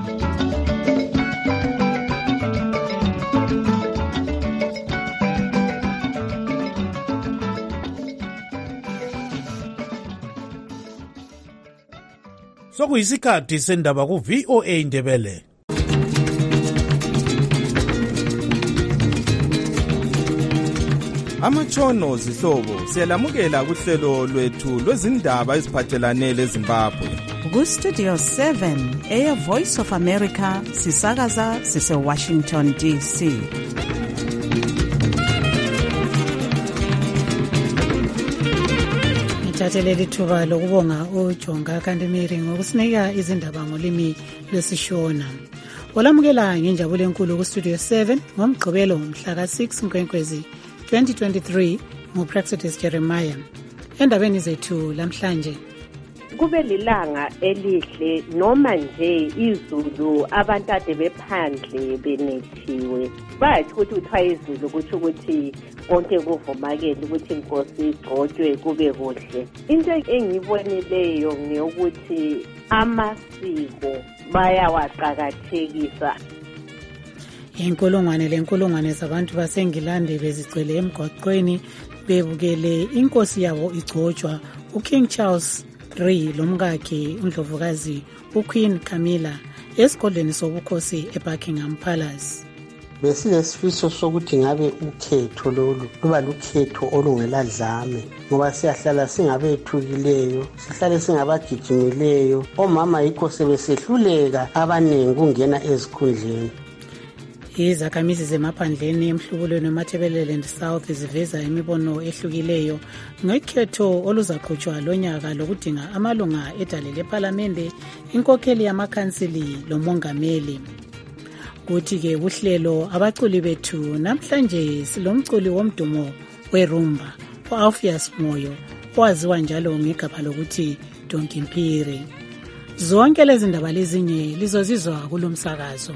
Sokuyisikhathi sendaba ku V O A Ndebele. Amatshono zihlobo siyalamukela kuhlelo lwethu lwezindaba eziphathelane leZimbabwe. Ku Studio seven eya Voice of America sisakaza sise Washington D C. Ngithatheleli thuba lokubonga uJonga Kandemiri ngokusinika izindaba ngolimi lwesishona. Olamukela ngenjabulo enkulu ku Studio seven ngomgqibelo mhla ka six Nkwenkwezi twenty twenty-three nguPraxidis Jeremiah. Endabeni zethu lamhlanje, kube lilanga elihle noma nje izulu abantu ade bephandle benethiwe. Bathi ukuthi uthiwa izulu kuthi ukuthi konke kuvumakele ukuthi inkosi igcotshwe kube kuhle. Into engiyibonileyo ngeyokuthi amasiko bayawaqakathekisa. Inkulungwane lenkulungwane zabantu baseNgilandi bezigcwele emgwaqweni bebukele inkosi yabo igcotshwa uKing Charles the third lomkakhe uNdlovukazi uQueen Camilla esigodlweni sobukhosi eBuckingham Palace. Besilesifiso sokuthi ngabe ukhetho lolu luba lukhetho olungeladlame ngoba siyahlala singabethukileyo, sihlale singabagijimileyo, omama yikho sebesehluleka abaningi kungena ezikhundleni. Izakhamizi zemaphandleni emhlubulweni weMatabeleland South ziveza imibono ehlukileyo ngekhetho oluzaqhutshwa lonyaka lokudinga amalunga edale lePhalamende, inkokheli yamakhansili lomongameli. Kuthi-ke uhlelo abaculi bethu namhlanje silomculi womdumo werumba u-Alpheus Moyo owaziwa njalo ngegama lokuthi Donki Mpiri. Zonke lezi ndaba lezinye lizozizwa kulomsakazo.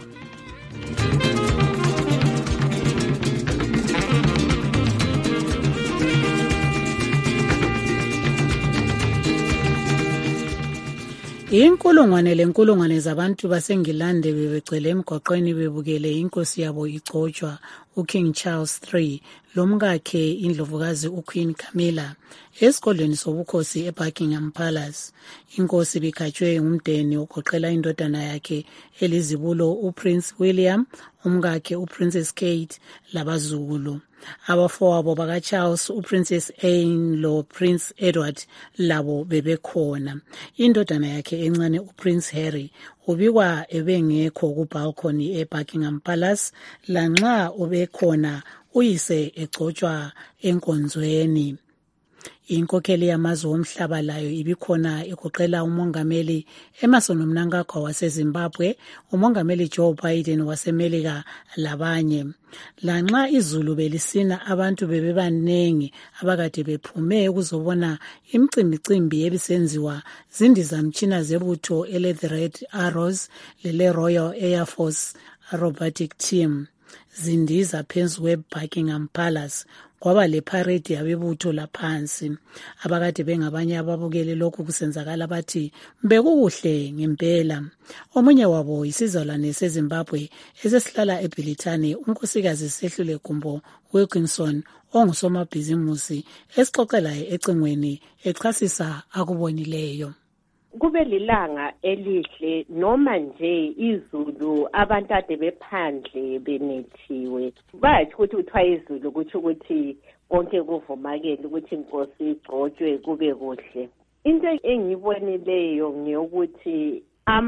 Inkulungwane lenkulungwane zabantu baseNgilande bebegcwele emgwaqweni bebukele inkosi yabo igcotshwa uKing Charles the third lomkakhe indlovukazi uQueen Camilla esigodlweni sobukhosi eBuckingham Palace. Inkosi bikhatshwe ngumdeni ogoqela indodana yakhe elizibulo uPrince William, umkakhe uPrincess Kate labazukulu. Abafowabo bakaCharles uPrincess Anne loPrince Edward labo bebekhona. Indodana yakhe encane uPrince Harry ubikwa ebengekho kubalcony eBuckingham Palace lanxa ubekhona uyise egcotshwa enkonzweni. Inkokheli yamazwe omhlaba layo ibikhona egoqela umongameli Emmerson Mnangagwa waseZimbabwe, umongameli Joe Biden waseMelika labanye. Lanxa izulu belisina abantu bebebanengi abakade bephume ukuzobona imicimbi ebisenziwa zindizamtshina zebutho ele The Red Arrows lele Royal Air Force Aerobatic Team zindiza phezu kweBuckingham Palace. Kwaba le parade yabebutho laphansi. Abakade bengabanye ababukele lokhu kusenzakala bathi bekukuhle ngempela. Omunye wabo isizalwane seZimbabwe esesihlala eBilitane, unkosikazi Sehlule Gumbo Wilkinson ongusomabhizimusi esixoxela ecingweni echasisa akubonileyo. Kube lilanga elihle noma nje izulu abantu ade bephandle benethiwe. Bathi ukuthi uthiwa izulu kuthi ukuthi konke kuvumakele ukuthi inkosi igcotshwe kube kuhle. Into engiyibonileyo ngeyokuthi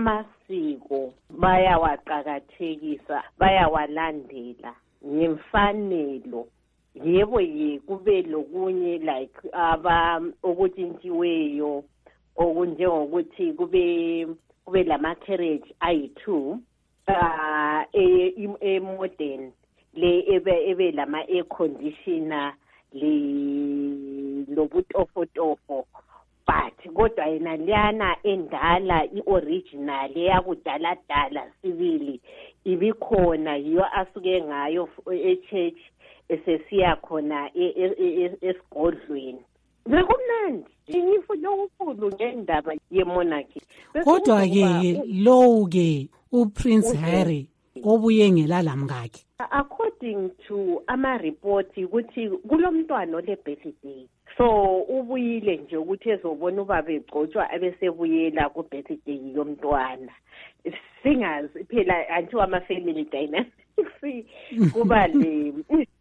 amasiko bayawaqakathekisa, bayawalandela ngemfanelo. Yebo ye kube lokunye like aba okutshintshiweyo okunjengokuthi kube kube lama carriage ayi-two uh e modern le ebe ebe lama air conditioner lobutofotofo but kodwa yena liyana endala i-original eyakudala-dala sibili ibikhona yiyo asuke ngayo e-church esesiya khona esigodlweni. Bekumnandi ngifuna ukukhulu ngendaba yemonarchy. Kodwa-ke lowu-ke uPrince Harry obuye ngelala mngakhe. According to ama-report ukuthi kulomntwana ole-birthday. So ubuyile nje ukuthi ezobona ubaba egcotshwa abesebuyela ku-birthday yomntwana. Singazi phela antiwa ama-family dynamics kuba le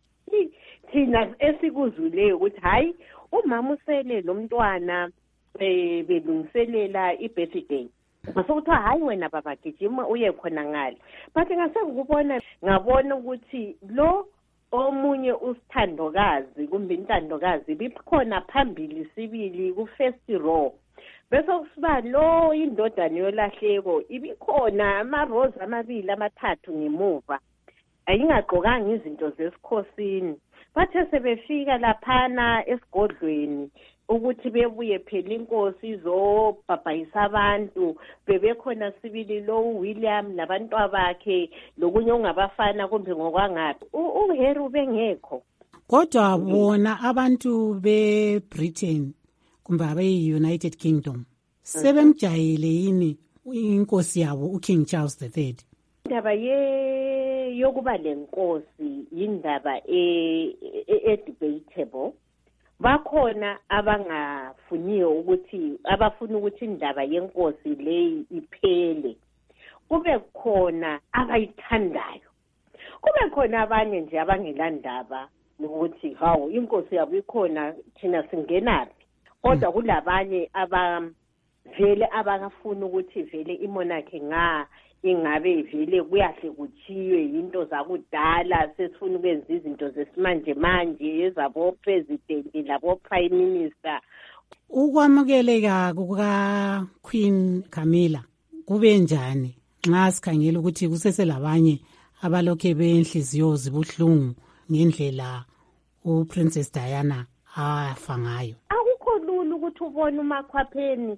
thina esikuzwileyo ukuthi hayi umama usele lo mntwana eh belungiselela i-birthday. Masokuthiwa hayi wena baba gijima uye khona ngale. But ngasengikubona ngabona ukuthi lo omunye usithandokazi kumbe intandokazi bikhona phambili sibili ku first row. Bese kusiba lo indodana yolahleko ibikhona ama rose amabili amathathu ngemuva. Ayingaqokanga izinto zesikhosini. Bathe sebefika laphana esigodlweni ukuthi bebuye phela inkosi izobhabhayisa abantu bebekhona sibili lo William nabantwa bakhe lokunye ongabafana kumbe ngokwangaphi uHerry bengekho. Kodwa bona abantu beBritain kumbe abe-United Kingdom sebemjayele yini inkosi yabo uKing Charles the third? Indaba ye yokuba lenkosi indaba e debatable. Bakhona abangafuniyo ukuthi abafuna ukuthi indaba yenkosi le iphele. Kube khona abayithandayo. Kube khona abanye nje abangelandaba ukuthi hawo inkosi yabo ikhona thina singenaphi. Kodwa kulabanye abavele abangafuna ukuthi vele imonarchy nga ingabe vele kuyahle kuchiwe into zakudala sesifuna ukwenza izinto zesimanje manje ezabo president labo prime minister. Ukwamukeleka kuka Queen Camilla kube njani nxa sikhangela ukuthi kuseselabanye abalokhe benhliziyo zibuhlungu ngendlela uPrincess Diana afa ngayo? Akukho lula ukuthi ubone uMakhwapheni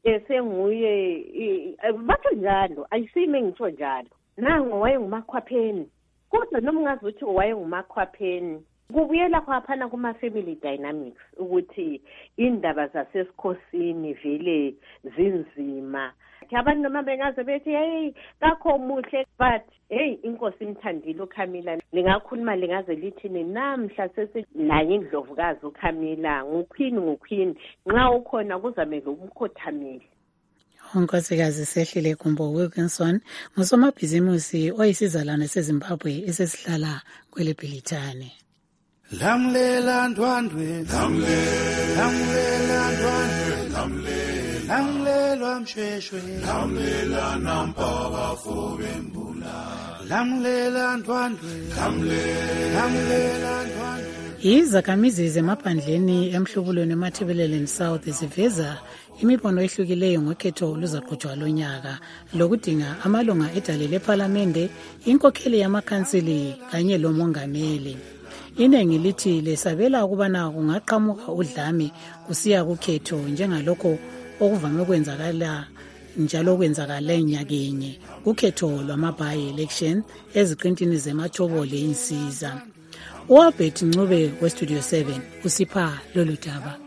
esenguye batho njalo ayisime ngitsho njalo nango wayenguMakhwapheni kodwa noma ngazi ukuthi wayenguMakhwapheni kubuyela kwaphana kuma family dynamics ukuthi indaba zasesikhosini vele zinzima. Abantu noma bengaze bethi hey kakho muhle but hey inkosi imthandile uCamilla lingakhuluma lingaze lithini namhla sesinaye indlovukazi uCamilla nguqueen nguqueen nxa ukhona kuzamele umkhothameli. Unkosikazi Sehlile Kumbo Wilkinson ngusomabhizimusi oyisizalwane seZimbabwe esesihlala kwele Bhilithane. Lamlela ndwandwe lamlela lamlela ndwandwe lamlela lamlela msheshwe lamlela nampaba fobembula lamlela ndwandwe lamlela lamlela ndwandwe. Izakhamizi zemaphandleni emhlubulweni emathebeleleni South ziveza imibono ehlukileyo ngokhetho luzaqhutshwa lonyaka lokudinga amalunga edale lePhalamende, inkokheli yamakhansili kanye lomongameli. Iningi lithi lesabela ukubana kungaqhamuka udlame kusiya kukhetho njengalokho okuvame kwenzakala njalo kwenzakala enyakenye kukhetho lwama-by election eziqintini zemathobole insiza. uAlbert Ncube weStudio seven usipha lolu daba.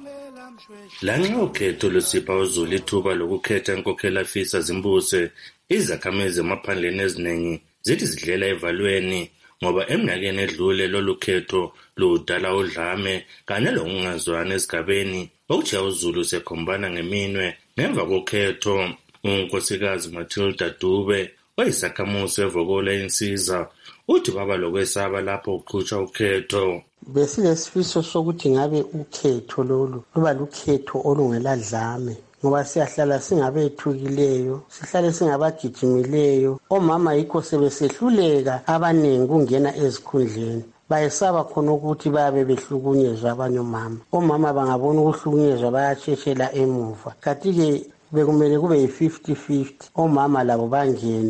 Lanxa ukhetho lusipha uZulu ithuba lokukhetha inkokheli afisa zimbuse, izakhamizi emaphandleni eziningi zithi zidlela evalweni ngoba eminyakeni edlule lolu khetho ludala udlame kanye lokungazwani esigabeni okujiya uZulu sekhombana ngeminwe ngemva kokhetho. Unkosikazi Matilda Dube oyisakhamuzi evokola insiza uthi baba lokwesaba lapho kuqhutshwa ukhetho. Besilesifiso sokuthi ngabe ukhetho lolu luba lukhetho olungeladlame ngoba siyahlala singabethukileyo sihlale singabagijimileyo. Omama yikho sebesehluleka abaningi kungena ezikhundleni bayesaba khona ukuthi babe behlukunyezwa abanye omama. Omama bangabona ukuhlukunyezwa bayatsheshela emuva. Kanti ke bekumele kube yi fifty fifty omama labo bangene.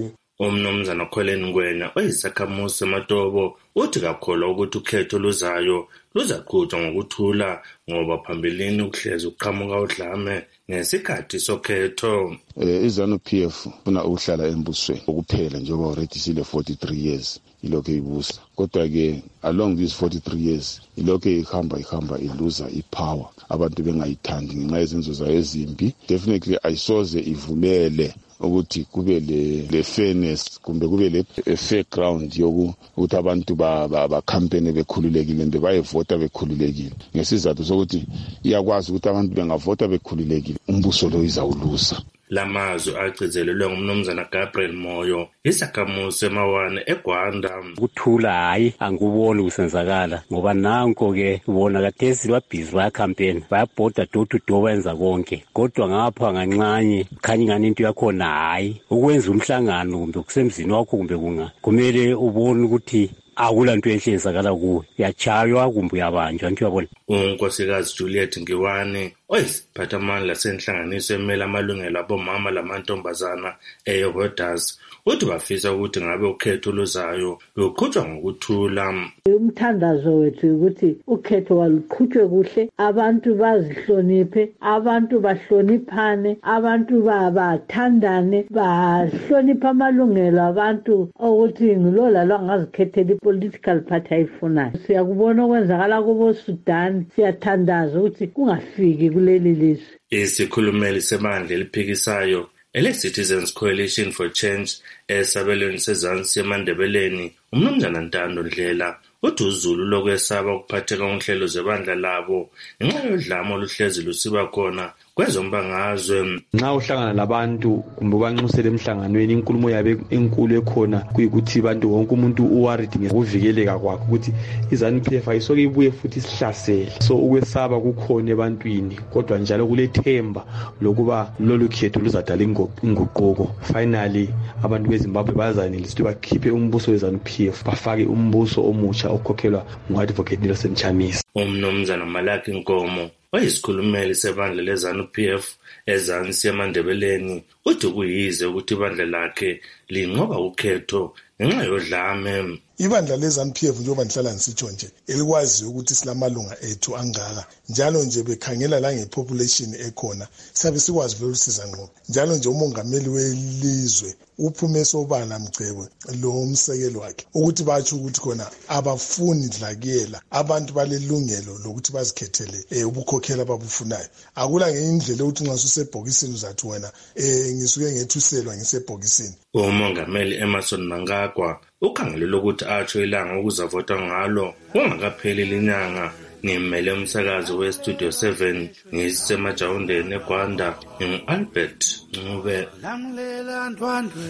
Umnumzana Colin Ngwenya oyisakhamuzi seMatobo uthi kakholwa ukuthi ukhetho luzayo luzaqhutshwa ngokuthula ngoba phambilini ukuhlezi uqhamuka udlame ngesikhathi sokhetho. iZANU-P F funa ukuhlala embusweni ukuphela njengoba already sile forty-three years ilokho ibusa, kodwa ke along these forty-three years ilokho ihamba ihamba iluza ipower, abantu bengayithandi ngenxa yezenzo zayo ezimbi. Definitely ayisoze ivumele ukuthi kube le le fairness kumbe kube le fair ground yoku ukuthi abantu ba ba campaign bekhululekile mbe bayevota bekhululekile, ngesizathu sokuthi iyakwazi ukuthi abantu bengavota bekhululekile, umbuso lo izawulusa. Lamazwi agcizelelwe ngumnumzana Gabriel Moyo isakhamuzi semawane eGwanda. Kuthula hayi anguboni kusenzakala ngoba nanko ke ubona kathesi babhizi baya campaign bayabhoda door to door benza konke, kodwa ngapha ngancanye khanye ngani into yakhona hayi ukwenza umhlangano kumbe kusemzini wakho kumbe kunga kumele ubone ukuthi akula nto enhle enzakala kuwe, yachaywa kumbe yabanjwa nto yabona. uNkosikazi Juliet Ngiwane oyisiphathamandla senhlanganiso emela amalungelo abomama lamantombazana eYovodas uthi bafisa ukuthi ngabe ukhetho luzayo luqhutshwa ngokuthula. Umthandazo wethu ukuthi ukhetho waluqhutshwe kuhle, abantu bazihloniphe, abantu bahloniphane, abantu bathandane, bahlonipha amalungelo abantu ukuthi ngilola lwangazikhethela political party ayifunayo. Siyakubona okwenzakala kubo Sudan, siyathandaza ukuthi kungafiki kuleli lizwe. Isikhulumeli sebandla eliphikisayo ele-Citizens Coalition for Change esabelweni sezansi eMandebeleni umnumzana Ntando Ndlela uthi uZulu lokwesaba ukuphatheka ngohlelo zebandla labo ngenxa yodlame oluhlezi lusiba khona kwezombangazwe. Nxa uhlangana labantu kumbe banxusele emhlanganweni inkulumo yabe enkulu ekhona kuyikuthi abantu wonke umuntu uworried ngokuvikeleka kwakhe ukuthi iZANU-P F ayisoke ibuye futhi isihlasele. So ukwesaba kukhona ebantwini, kodwa njalo kulethemba lokuba lolu khetho luzadala inguquko. Finally abantu beZimbabwe bazanelisa ukuthi bakhiphe umbuso weZANU-P F bafake umbuso omutsha okhokhelwa ngu-Advocate Nelson Chamisa. Umnumzana Malaki Nkomo oyisikhulumeli sebandla leZANU-P F ezansi eMandebeleni uthi kuyize ukuthi ibandla lakhe linqoba ukhetho ngenxa yodlame. Ibandla leZANU-P F njengoba ndihlala ngisitsho nje elikwazi ukuthi silamalunga ethu angaka, njalo nje bekhangela la ngepopulation ekhona sabe sikwazi vele usiza ngqo. Njalo nje umongameli welizwe uphume Sobala Mgcebo lo umsekelo wakhe ukuthi batsho ukuthi khona abafuni dlakela, abantu balelungelo lokuthi bazikhethele eh ubukhokhela babufunayo. Akula ngendlela ukuthi nxa usebhokisini uzathi wena eh ngisuke ngethuselwa ngisebhokisini. Umongameli Emerson Mnangagwa ukhangelele ukuthi atsho ilanga ukuzavota ngalo kungakapheli linyanga. Ngimele umsakazi we-Studio seven ngisemajawundeni eGwanda ngingu-Albert Ncube. Lamlela ndwandwe,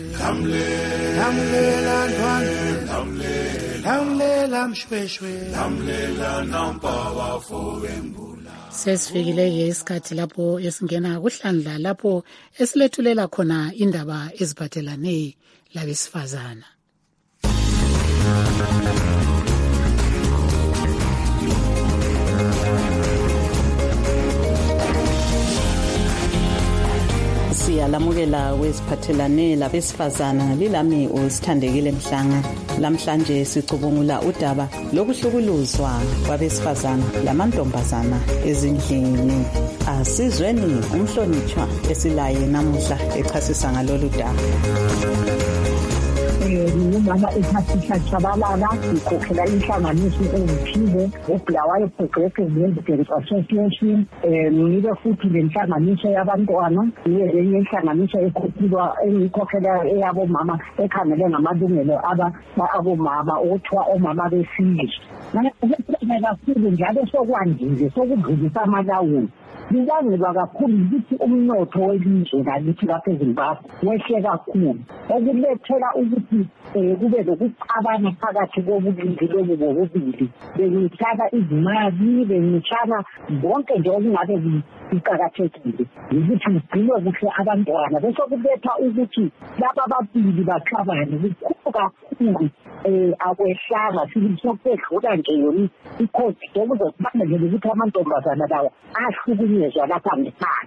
lamlela ndwandwe, lamlela mshweshwe, lamlela nampaba fowembula. Sesifikile-ke isikhathi lapho esingena kuhlandla lapho esilethulela khona indaba eziphathelane labesifazana. Siyalamukela weziphathelane labesifazana lilami uSithandekile Mhlanga. Lamhlanje sicubungula udaba lokuhlukuluzwa kwabesifazana lamantombazana ezindlini. Asizweni umhlonitshwa esilaye namuhla echasisa ngalolu daba. Ngumama eThathisha Chabalala ngikhokhela inhlanganiso ezithile eBulawayo Progressive Lesbians Association. Ngibe futhi lenhlanganiso yabantwana, ngibe lenye inhlanganiso ekhokhela engikhokhela eyabomama ekhangele ngamalungelo abomama okuthiwa omama besizwe. Ngiyakubonga kakhulu njalo sokwandile sokudlulisa amalawulo. Libangelwa kakhulu ukuthi umnotho welizwe lakithi lapha eZimbabwe wehle kakhulu, okulethela ukuthi kube lokuxabana phakathi kobulili lobu bobubili, bengitshana izimali, bengitshana bonke nje okungabe kuqakathekile ukuthi kugcinwe kuhle abantwana, bese kuletha ukuthi laba ababili baxabane kukhulu kakhulu. Akwehlanga sisokwedlula nje yona ikhosi okuzokufanele ukuthi amantombazana lawo ahlukunyezwa lapha ngephansi.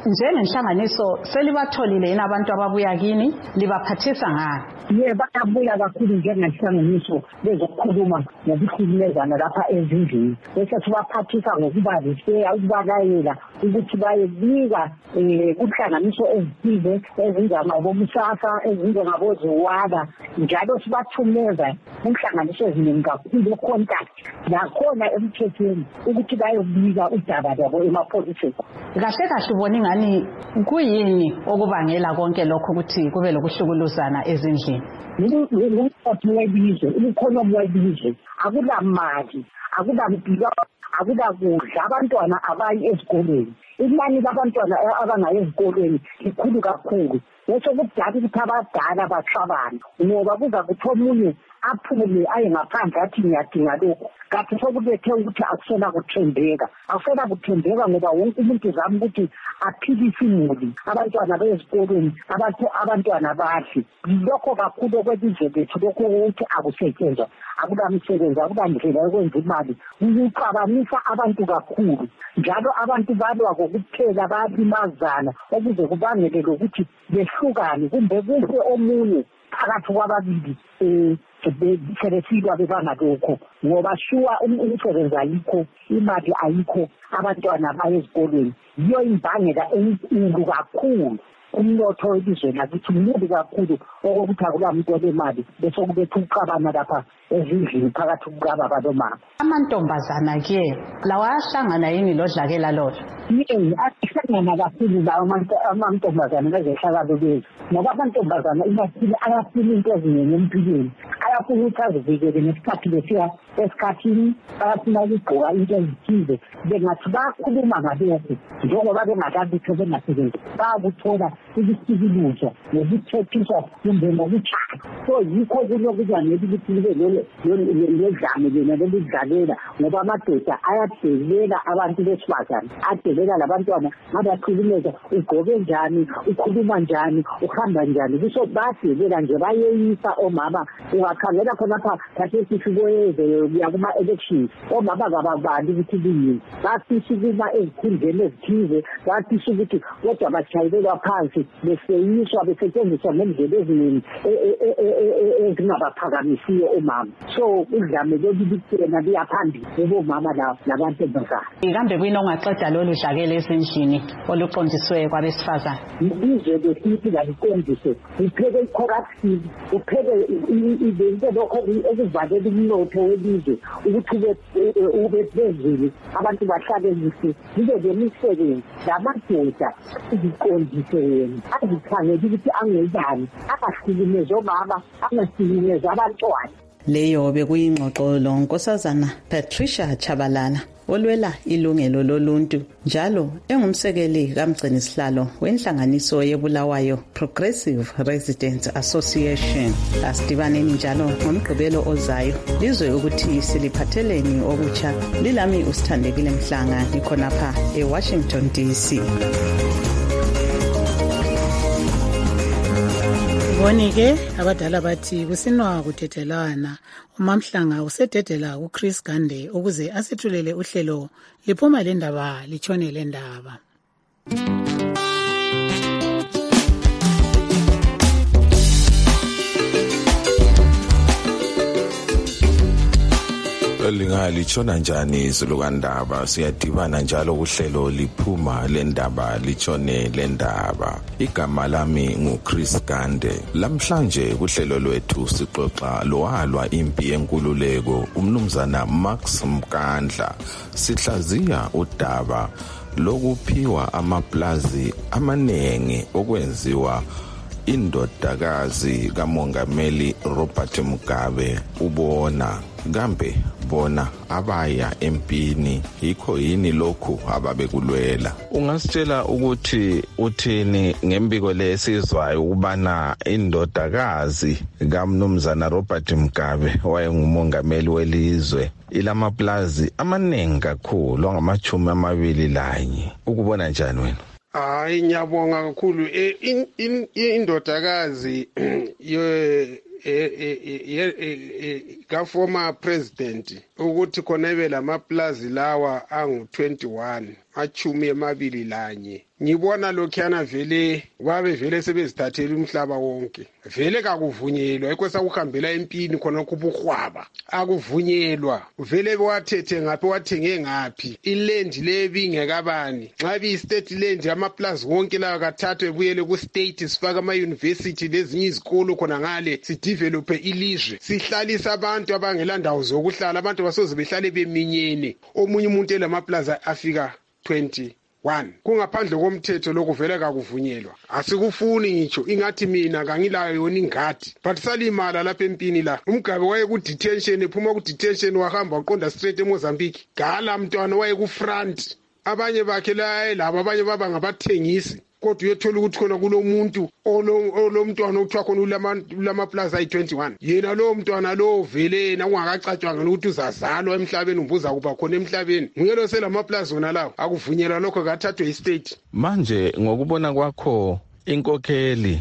njengenhlanganiso selibatholile yini abantu ababuya kini libaphathisa ngani? Ye bayabuya kakhulu njengenhlanganiso bezokukhuluma ngokuhlukumezana lapha ezindlini bese sibaphathisa ngokubaliseya ukubalayela ukuthi bayebika um kunhlanganiso ezithize ezinjengabobusasa ezinjengaboziwala njalo sibathumeza kunhlanganiso eziningi kakhulu econtact nakhona emthethweni ukuthi bayobika udaba lwabo emapholiseni. Kahle kahle ubona ingani kuyini okubangela konke lokho ukuthi kube lokuhlukuluzana ezindlini? Ngumnotho welizwe, umkhonomi welizwe, akulamali, akulampilo, akulakudla, abantwana abayi ezikolweni. Inani labantwana abangayi ezikolweni likhulu kakhulu. Bese kudala ukuthi abadala baxabana ngoba kuza kuthi omunye aphume aye ngaphandle athi ngiyadinga lokho. Kanti sokubethe ukuthi akusona kuthembeka, akusona kuthembeka ngoba wonke umuntu zama ukuthi aphilise imuli, abantwana bezikolweni, abantu abantwana badle. Lokho kakhulu kwelizwe lethu lokho ukuthi akusetshenzwa, akulamsebenzi, akulandlela yokwenza imali, kuxabanisa abantu kakhulu. Njalo abantu balwa kokuphela bayalimazana okuze kubangele lokuthi behlukane kumbe kufe omunye phakathi kwababili um sebesilwa bebangalokho ngoba shuwa umsebenzi ayikho, imali ayikho, abantwana baye ezikolweni. Yiyo imbangela enkulu kakhulu. Umnotho welizwe lakithi mubi kakhulu okokuthi akulamuntu olemali bese kubetha ukuxabana lapha ezindlini phakathi kukaba balomama. Amantombazana-ke lawa ayahlangana yini lodlakela lolo? Yini ahlangana kakhulu lawo amantombazana bezehlakalo lezi ngoba amantombazana imathile ayafuna into eziningi empilweni, ayafuna ukuthi azivikele ngesikhathi besiya esikhathini, ayafuna ukugqoka into ezithize. Bengathi bayakhuluma ngalokhu njengoba bengakalutho bengasebenzi bayakuthola ukusikiluza nokuthethiswa kumbe ngokutshaya. So yikho kunokuzaneli ukuthi libe lodlame lena loludlalela ngoba amadoda ayadelela abantu besifazane, adelela labantwana abakhulumeza, ugqoke njani, ukhuluma njani, uhamba njani. Kusho badelela nje bayeyisa omama. Ungakhangela khonapha khathesi siboyeze kuya kuma-elections, omama kababali ukuthi liyini. Bafisa ukuba ezikhundleni ezithize, bafisa ukuthi kodwa bashayelelwa phansi beseyiswa besetshenziswa ngendlela eziningi ezingabaphakamisiyo omama. So udlame lolu lutena liyaphambili ebomama labantombazana. Kambe kuyini ongaqeda lolu dlakela ezindlini oluqondiswe kwabesifazane? Izwe lesithi laliqondise uphele i-corruption, uphele into lokho okuvalela umnotho welizwe ukuthi ube phezulu, abantu bahlale kuhle, kube lemisebenzi, lamadoda iziqondise yena azikhangela ukuthi angezani, angahlukumezi omama, angahlukumezi abantwana. Leyo bekuyingxoxo lonkosazana Patricia Chabalala olwela ilungelo loluntu njalo engumsekeli kamgcini sihlalo wenhlanganiso yebulawayo Progressive Residents Association. Asidibaneni njalo ngomgqibelo ozayo lizwe ukuthi siliphatheleni okutsha. Lilami usithandekile Mhlanga nikhonapha eWashington D C. Bonike abadala bathi kusinwa kuthethelana. UMamhlanga usededela uChris Gande ukuze asithulele uhlelo liphuma lendaba litshone lendaba. Lingalitshona njani izulukandaba? Siyadibana njalo kuhlelo liphuma lendaba litshone lendaba. Igama lami nguChris Gande. Lamhlanje kuhlelo lwethu sixoxa lowalwa impi yenkululeko umnumzana Max Mkandla. Sihlaziya udaba lokuphiwa amaplazi amanengi okwenziwa indodakazi kamongameli Robert Mugabe ubona. Kambe bona abaya empini yikho yini lokhu ababekulwela? Ungasitshela ukuthi uthini ngembiko lesizwayo ukubana indodakazi kaMnumzana Robert Mugabe wayengumongameli welizwe ilamaplazi amaningi kakhulu angamachumi amabili lanye. Ukubona njani wena? Hayi ngiyabonga kakhulu. Indodakazi ye ka-former president ukuthi khona ebe lamaplazi lawa angu twenty-one achumi emabili lanye. Ngibona lokhuyana vele babe vele sebezithathela umhlaba wonke. Vele kakuvunyelwa ekwesa ukuhambela empini khona kubukhwaba. Akuvunyelwa. Vele wathethe ngaphi wathenge ngaphi. Iland lebingekabani. Nxa bi state land amaplazi wonke lawa kathathwe buyele ku state sifaka ama university lezinye izikolo khona ngale sidevelop ilizwe. Sihlalisa abantu abangela ndawo zokuhlala abantu basoze behlale beminyene. Omunye umuntu elamaplaza afika twenty-one. Kungaphandle komthetho lokuvela kakuvunyelwa. Asikufuni ngitsho ingathi mina kangilayo yona ingadi. But salimala lapha empini la. Umgabe waye ku detention ephuma ku detention wahamba waqonda straight eMozambique. Gala mntwana waye ku front. Abanye bakhe la laba abanye baba ngabathengisi. Kodwa uyethola ukuthi khona kulomuntu olomntwana okuthiwa khona ulama plaza ayi twenty-one. Yena lo mntwana lo vele na ungakacatshwanga ukuthi uzazalwa emhlabeni umbuza kuba khona emhlabeni. Nguye lo selama plaza wona lawo akuvunyelwa lokho kathathwe istate. Manje ngokubona kwakho inkokheli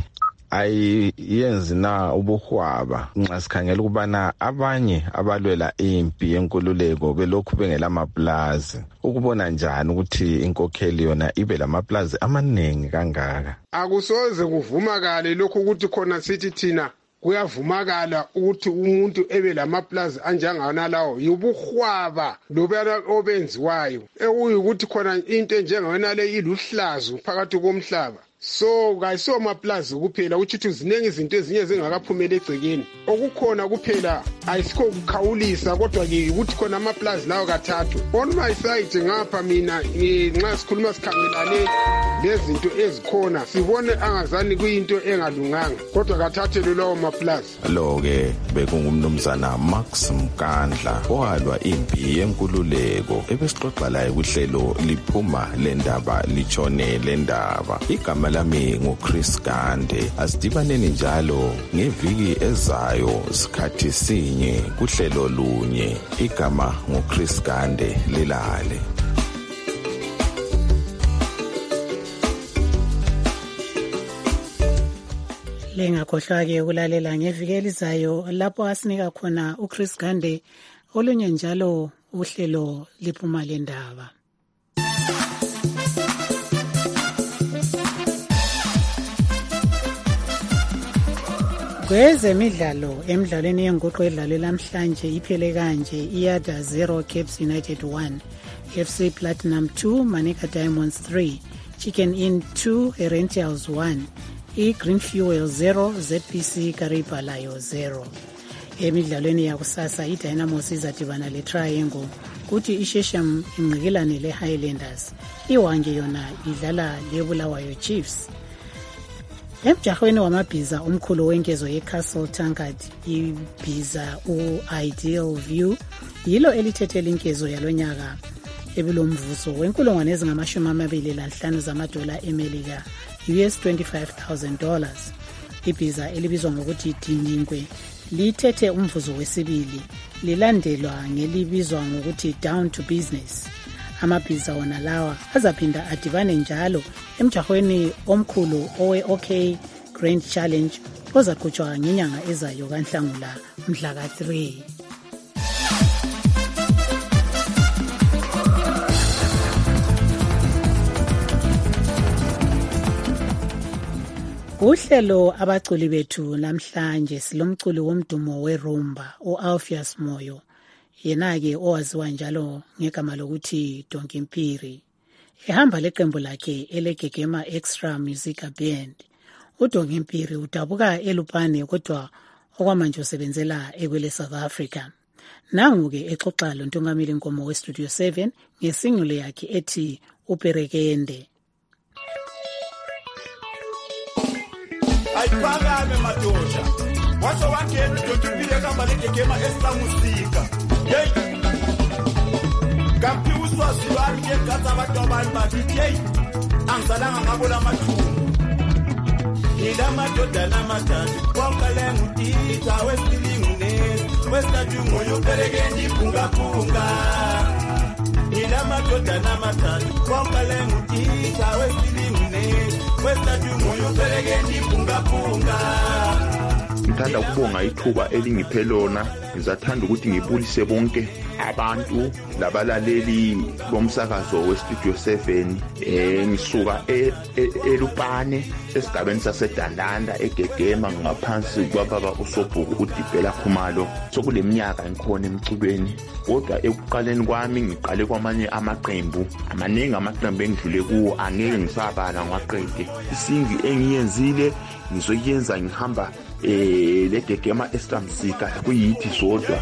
ayiyenzi na ubuhwaba nxa sikhangela ukubana abanye abalwela impi yenkululeko belokhu bengela maplazi. Ukubona njani ukuthi inkokheli yona ibe lamaplazi amanengi kangaka? Akusoze kuvumakale lokho ukuthi khona sithi thina kuyavumakala ukuthi umuntu ebe lamaplazi anjengana lawo. Yubuhwaba lobela obenziwayo ekuyikuthi khona into njengana le iluhlazo phakathi komhlaba. So kayiso maplazi kuphela ukuthi zinenge izinto ezinye ezingakaphumela egcekeni. Okukhona kuphela ayisikho ukukhawulisa kodwa ke ukuthi khona amaplazi lawo kathathu. On my side ngapha mina nxa sikhuluma sikhangelane lezinto ezikhona sibone angazani kuyinto engalunganga kodwa kathathelwe lawo maplazi. Lo ke bekungumnumzana Max Mkandla owalwa impi yenkululeko ebesixoxa laye kuhlelo liphuma lendaba litshone lendaba. Igama lami nguChris Gande. Asidibaneni njalo ngeviki ezayo sikhathi sinye kuhlelo lunye. Igama nguChris Gande lilale. Lengakhohlwa ke ukulalela ngeviki elizayo lapho asinika khona uChris Gande olunye njalo uhlelo liphuma lendaba. Kwezemidlalo emidlalweni yenguqu edlalwe namhlanje iphele kanje: iYada zero Caps United one, F C Platinum two Manica Diamonds three, Chicken Inn two Herentials one, iGreen Fuel zero Z P C Kariba layo zero. Emidlalweni yakusasa iDynamos izadibana leTriangle kuthi iShesham ingqikilane leHighlanders. Iwange yona idlala leBulawayo Chiefs. Emjahweni wamabhiza umkhulu wenkezo yeCastle Tankard ibhiza uIdeal View yilo elithethela inkezo yalonyaka ebilomvuzo wenkulungwane ezingamashumi amabili lanhlanu zamadola eMelika, U S twenty-five thousand dollars. Ibhiza elibizwa ngokuthi Diningwe lithethe umvuzo wesibili lilandelwa ngelibizwa ngokuthi Down to Business. Amabhiza wona lawa azaphinda adibane njalo emjahweni omkhulu owe-OK Grand Challenge ozaqhutshwa ngenyanga ezayo kaNhlangula mhla ka three. Uhlelo abaculi bethu namhlanje silomculi womdumo weRumba uAlpheus Moyo, yena-ke owaziwa njalo ngegama lokuthi Donki Mpiri. Ehamba leqembu lakhe elegegema Extra Musica Band. uDonki Mpiri udabuka eLupane kodwa okwamanje usebenzela ekwele South Africa. Nangu-ke exoxa loNtungameli Nkomo weStudio seven ngesingule yakhe ethi Uperekende. Ayipakame madoda wathi wangena Donki Mpiri ehamba legegema Extra Musica. Hey, kampi uswazi wami ngegaza abantu abantu bathi hey angizalanga ngabona amathumbu ila madoda namathathu kwakalenga utitha wesilingu nesi wesithathu ngoyo Perekende iphunga phunga ila madoda namathathu kwakalenga utitha wesilingu nesi wesithathu ngoyo Perekende iphunga phunga. Ngithanda ukubonga ithuba elingiphe lona ngizathanda ukuthi ngibulise bonke abantu labalaleli bomsakazo weStudio seven eh ngisuka eLupane esigabeni saseDandanda eGegema ngaphansi kwababa uSobhuku uDipela Khumalo sokuleminyaka ngikhona emculweni kodwa ekuqaleni kwami ngiqale kwamanye amaqembu amaningi amaqembu engidlule kuwo angeke ngisabala ngaqede isingi engiyenzile ngizoyenza ngihamba eh le Gegema Estamsika kuyithi sodwa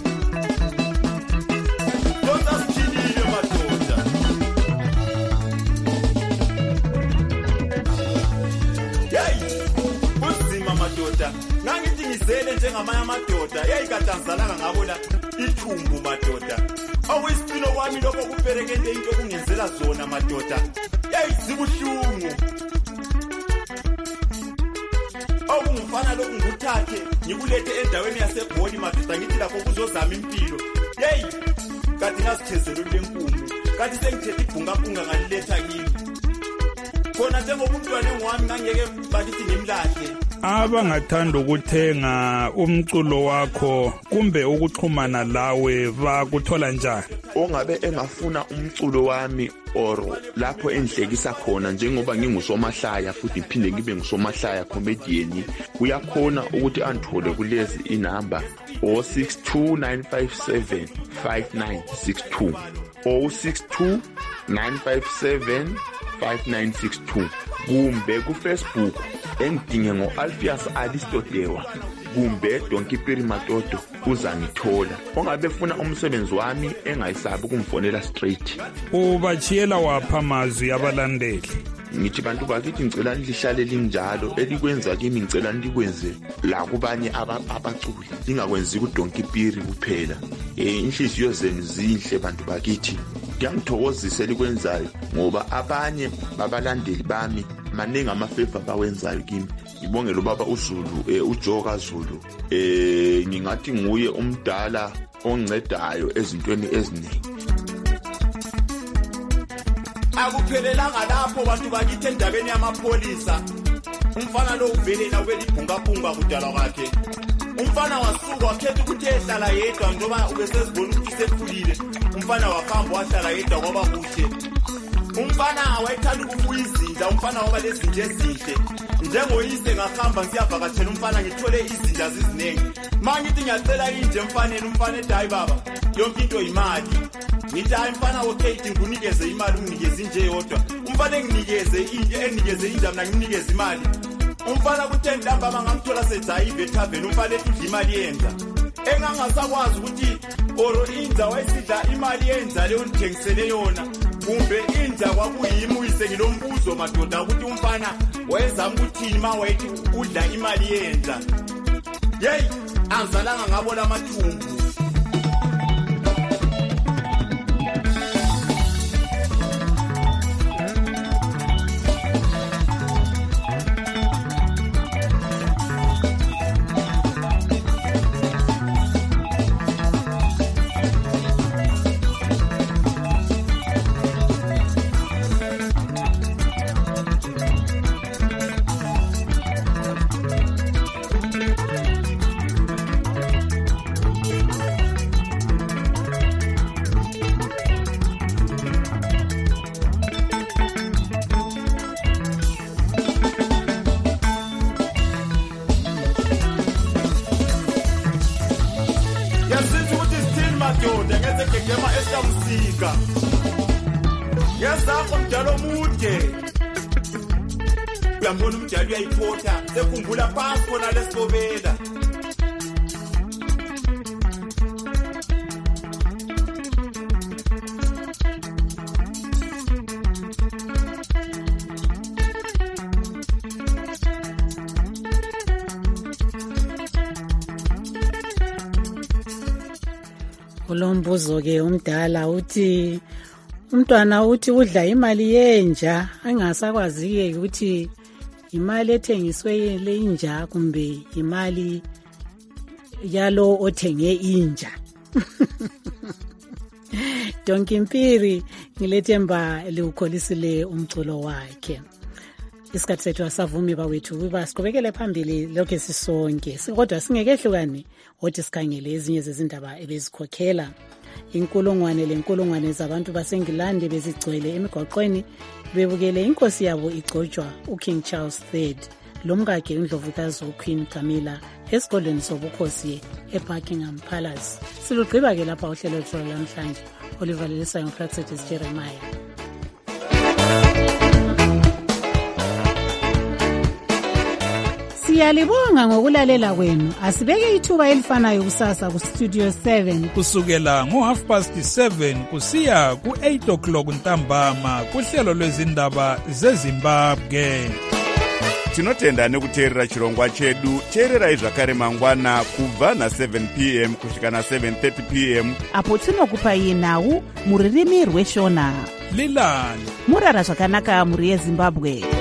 nangithi ngizele njengamanye amadoda yayikatanzalanga ngabo la ithumbu madoda awesipilo kwami lokho kuperekende into kungenzela zona madoda yayizibuhlungu okungifana lokhu nguthathe ngikulethe endaweni yaseGoli madoda ngithi lapho kuzozama impilo hey kade ngasithezelo lenkume kade sengithethe ibhungabhunga ngaliletha kimi khona njengomntwana engwami ngangeke bakithi ngimlahle abangathanda ukuthenga umculo wakho kumbe ukuxhumana lawe bakuthola njani ongabe engafuna umculo wami or lapho enhlekisa khona njengoba ngingusomahlaya futhi ngiphinde ngibe ngusomahlaya comedian uyakhona ukuthi andithole kulezi inamba zero six two nine five seven five nine six two zero six two nine five seven five nine six two kumbe ku Facebook engidinge ngo Alpheus Aristodewa kumbe Donkey Piri Matoto uzangithola ongabe funa umsebenzi wami engayisabi ukumfonela straight ubachiyela wapha amazwi abalandeli ngithi bantu bakithi ngicela lihlale linjalo elikwenza kimi ngicela likwenze la kubanye abaculi lingakwenzi ku Donkey Piri kuphela eh inhliziyo zenu zinhle bantu bakithi ngiyangithokozisa elikwenzayo ngoba abanye babalandeli bami maningi amafeva bawenzayo kimi ngibonge lo baba uZulu eh uJoka Zulu eh ngingathi nguye umdala oncedayo ezintweni eziningi akuphelelanga lapho bantu bakithi endabeni yamapholisa umfana lo uvelela ubelibhungabhunga kudala kwakhe umfana wasuka wakhetha ukuthi ehlala yedwa ngoba ubesezibona ukuthi sekhulile umfana wahamba wahlala yedwa ngoba kuhle umfana wayethanda ukubuya izinja umfana waba lezinja ezinhle njengoyise ngahamba siyavakatshela umfana ngithole izinja eziningi mangithi ngiyacela inje mfanele umfana ethi hayi baba yonke into imali ngithi hayi mfana okhethi ngunikeze imali unginikeze inje yodwa umfana enginikeze inje enginikeze inja mina nginikeze imali umfana kuthe ndamba bangamthola sejayive ethaveni umfana ethi udla imali yenza engangasakwazi ukuthi oro inja wayesidla imali yenza leyo ndithengisele yona kumbe inja kwakuyimi uyise ngilombuzo madoda ukuthi umfana wayezama ukuthini ma wayethi udla imali yenza hey angizalanga ngabo lamathumbu Gegema Estamsika yazakho mdalo mude uyambona umdalo uyayiphotha sekhumbula phansi khona lesibobela Ulombuzo ke umdala uthi umntwana uthi udla imali yenja angasakwazi ke ukuthi imali ethengiswe le inja kumbe imali yalo othenge inja. Donkey Piri ngilethemba liukholisile umculo wakhe. isikhathi sethu asavumi bawethu ukuba siqhubekele phambili lokho sisonke, kodwa singekehlukane othi sikhangele ezinye zezindaba ebezikhokhela. Inkulungwane lenkulungwane zabantu baseNgilandi bezigcwele emigwaqweni bebukele inkosi yabo igcotshwa uKing Charles the third lomkakhe indlovukazi uQueen Camilla esigodlweni sobukhosi eBuckingham Palace. Silugqiba-ke lapha uhlelo lwethu namhlanje olivalisayo nguPraxedis Jeremiah. Siyalibonga ngokulalela kwenu. Asibeke ithuba elifanayo kusasa ku Studio seven kusukela ngo half past seven kusiya ku eight o'clock ntambama kuhlelo lwezindaba zeZimbabwe. Tinotenda nekuteerera chirongwa chedu. Teererai zvakare mangwana kubva na seven p m kusvika na seven thirty p m apo tinokupai nhau muririmi rweshona. Lilani murara zvakanaka muri yeZimbabwe.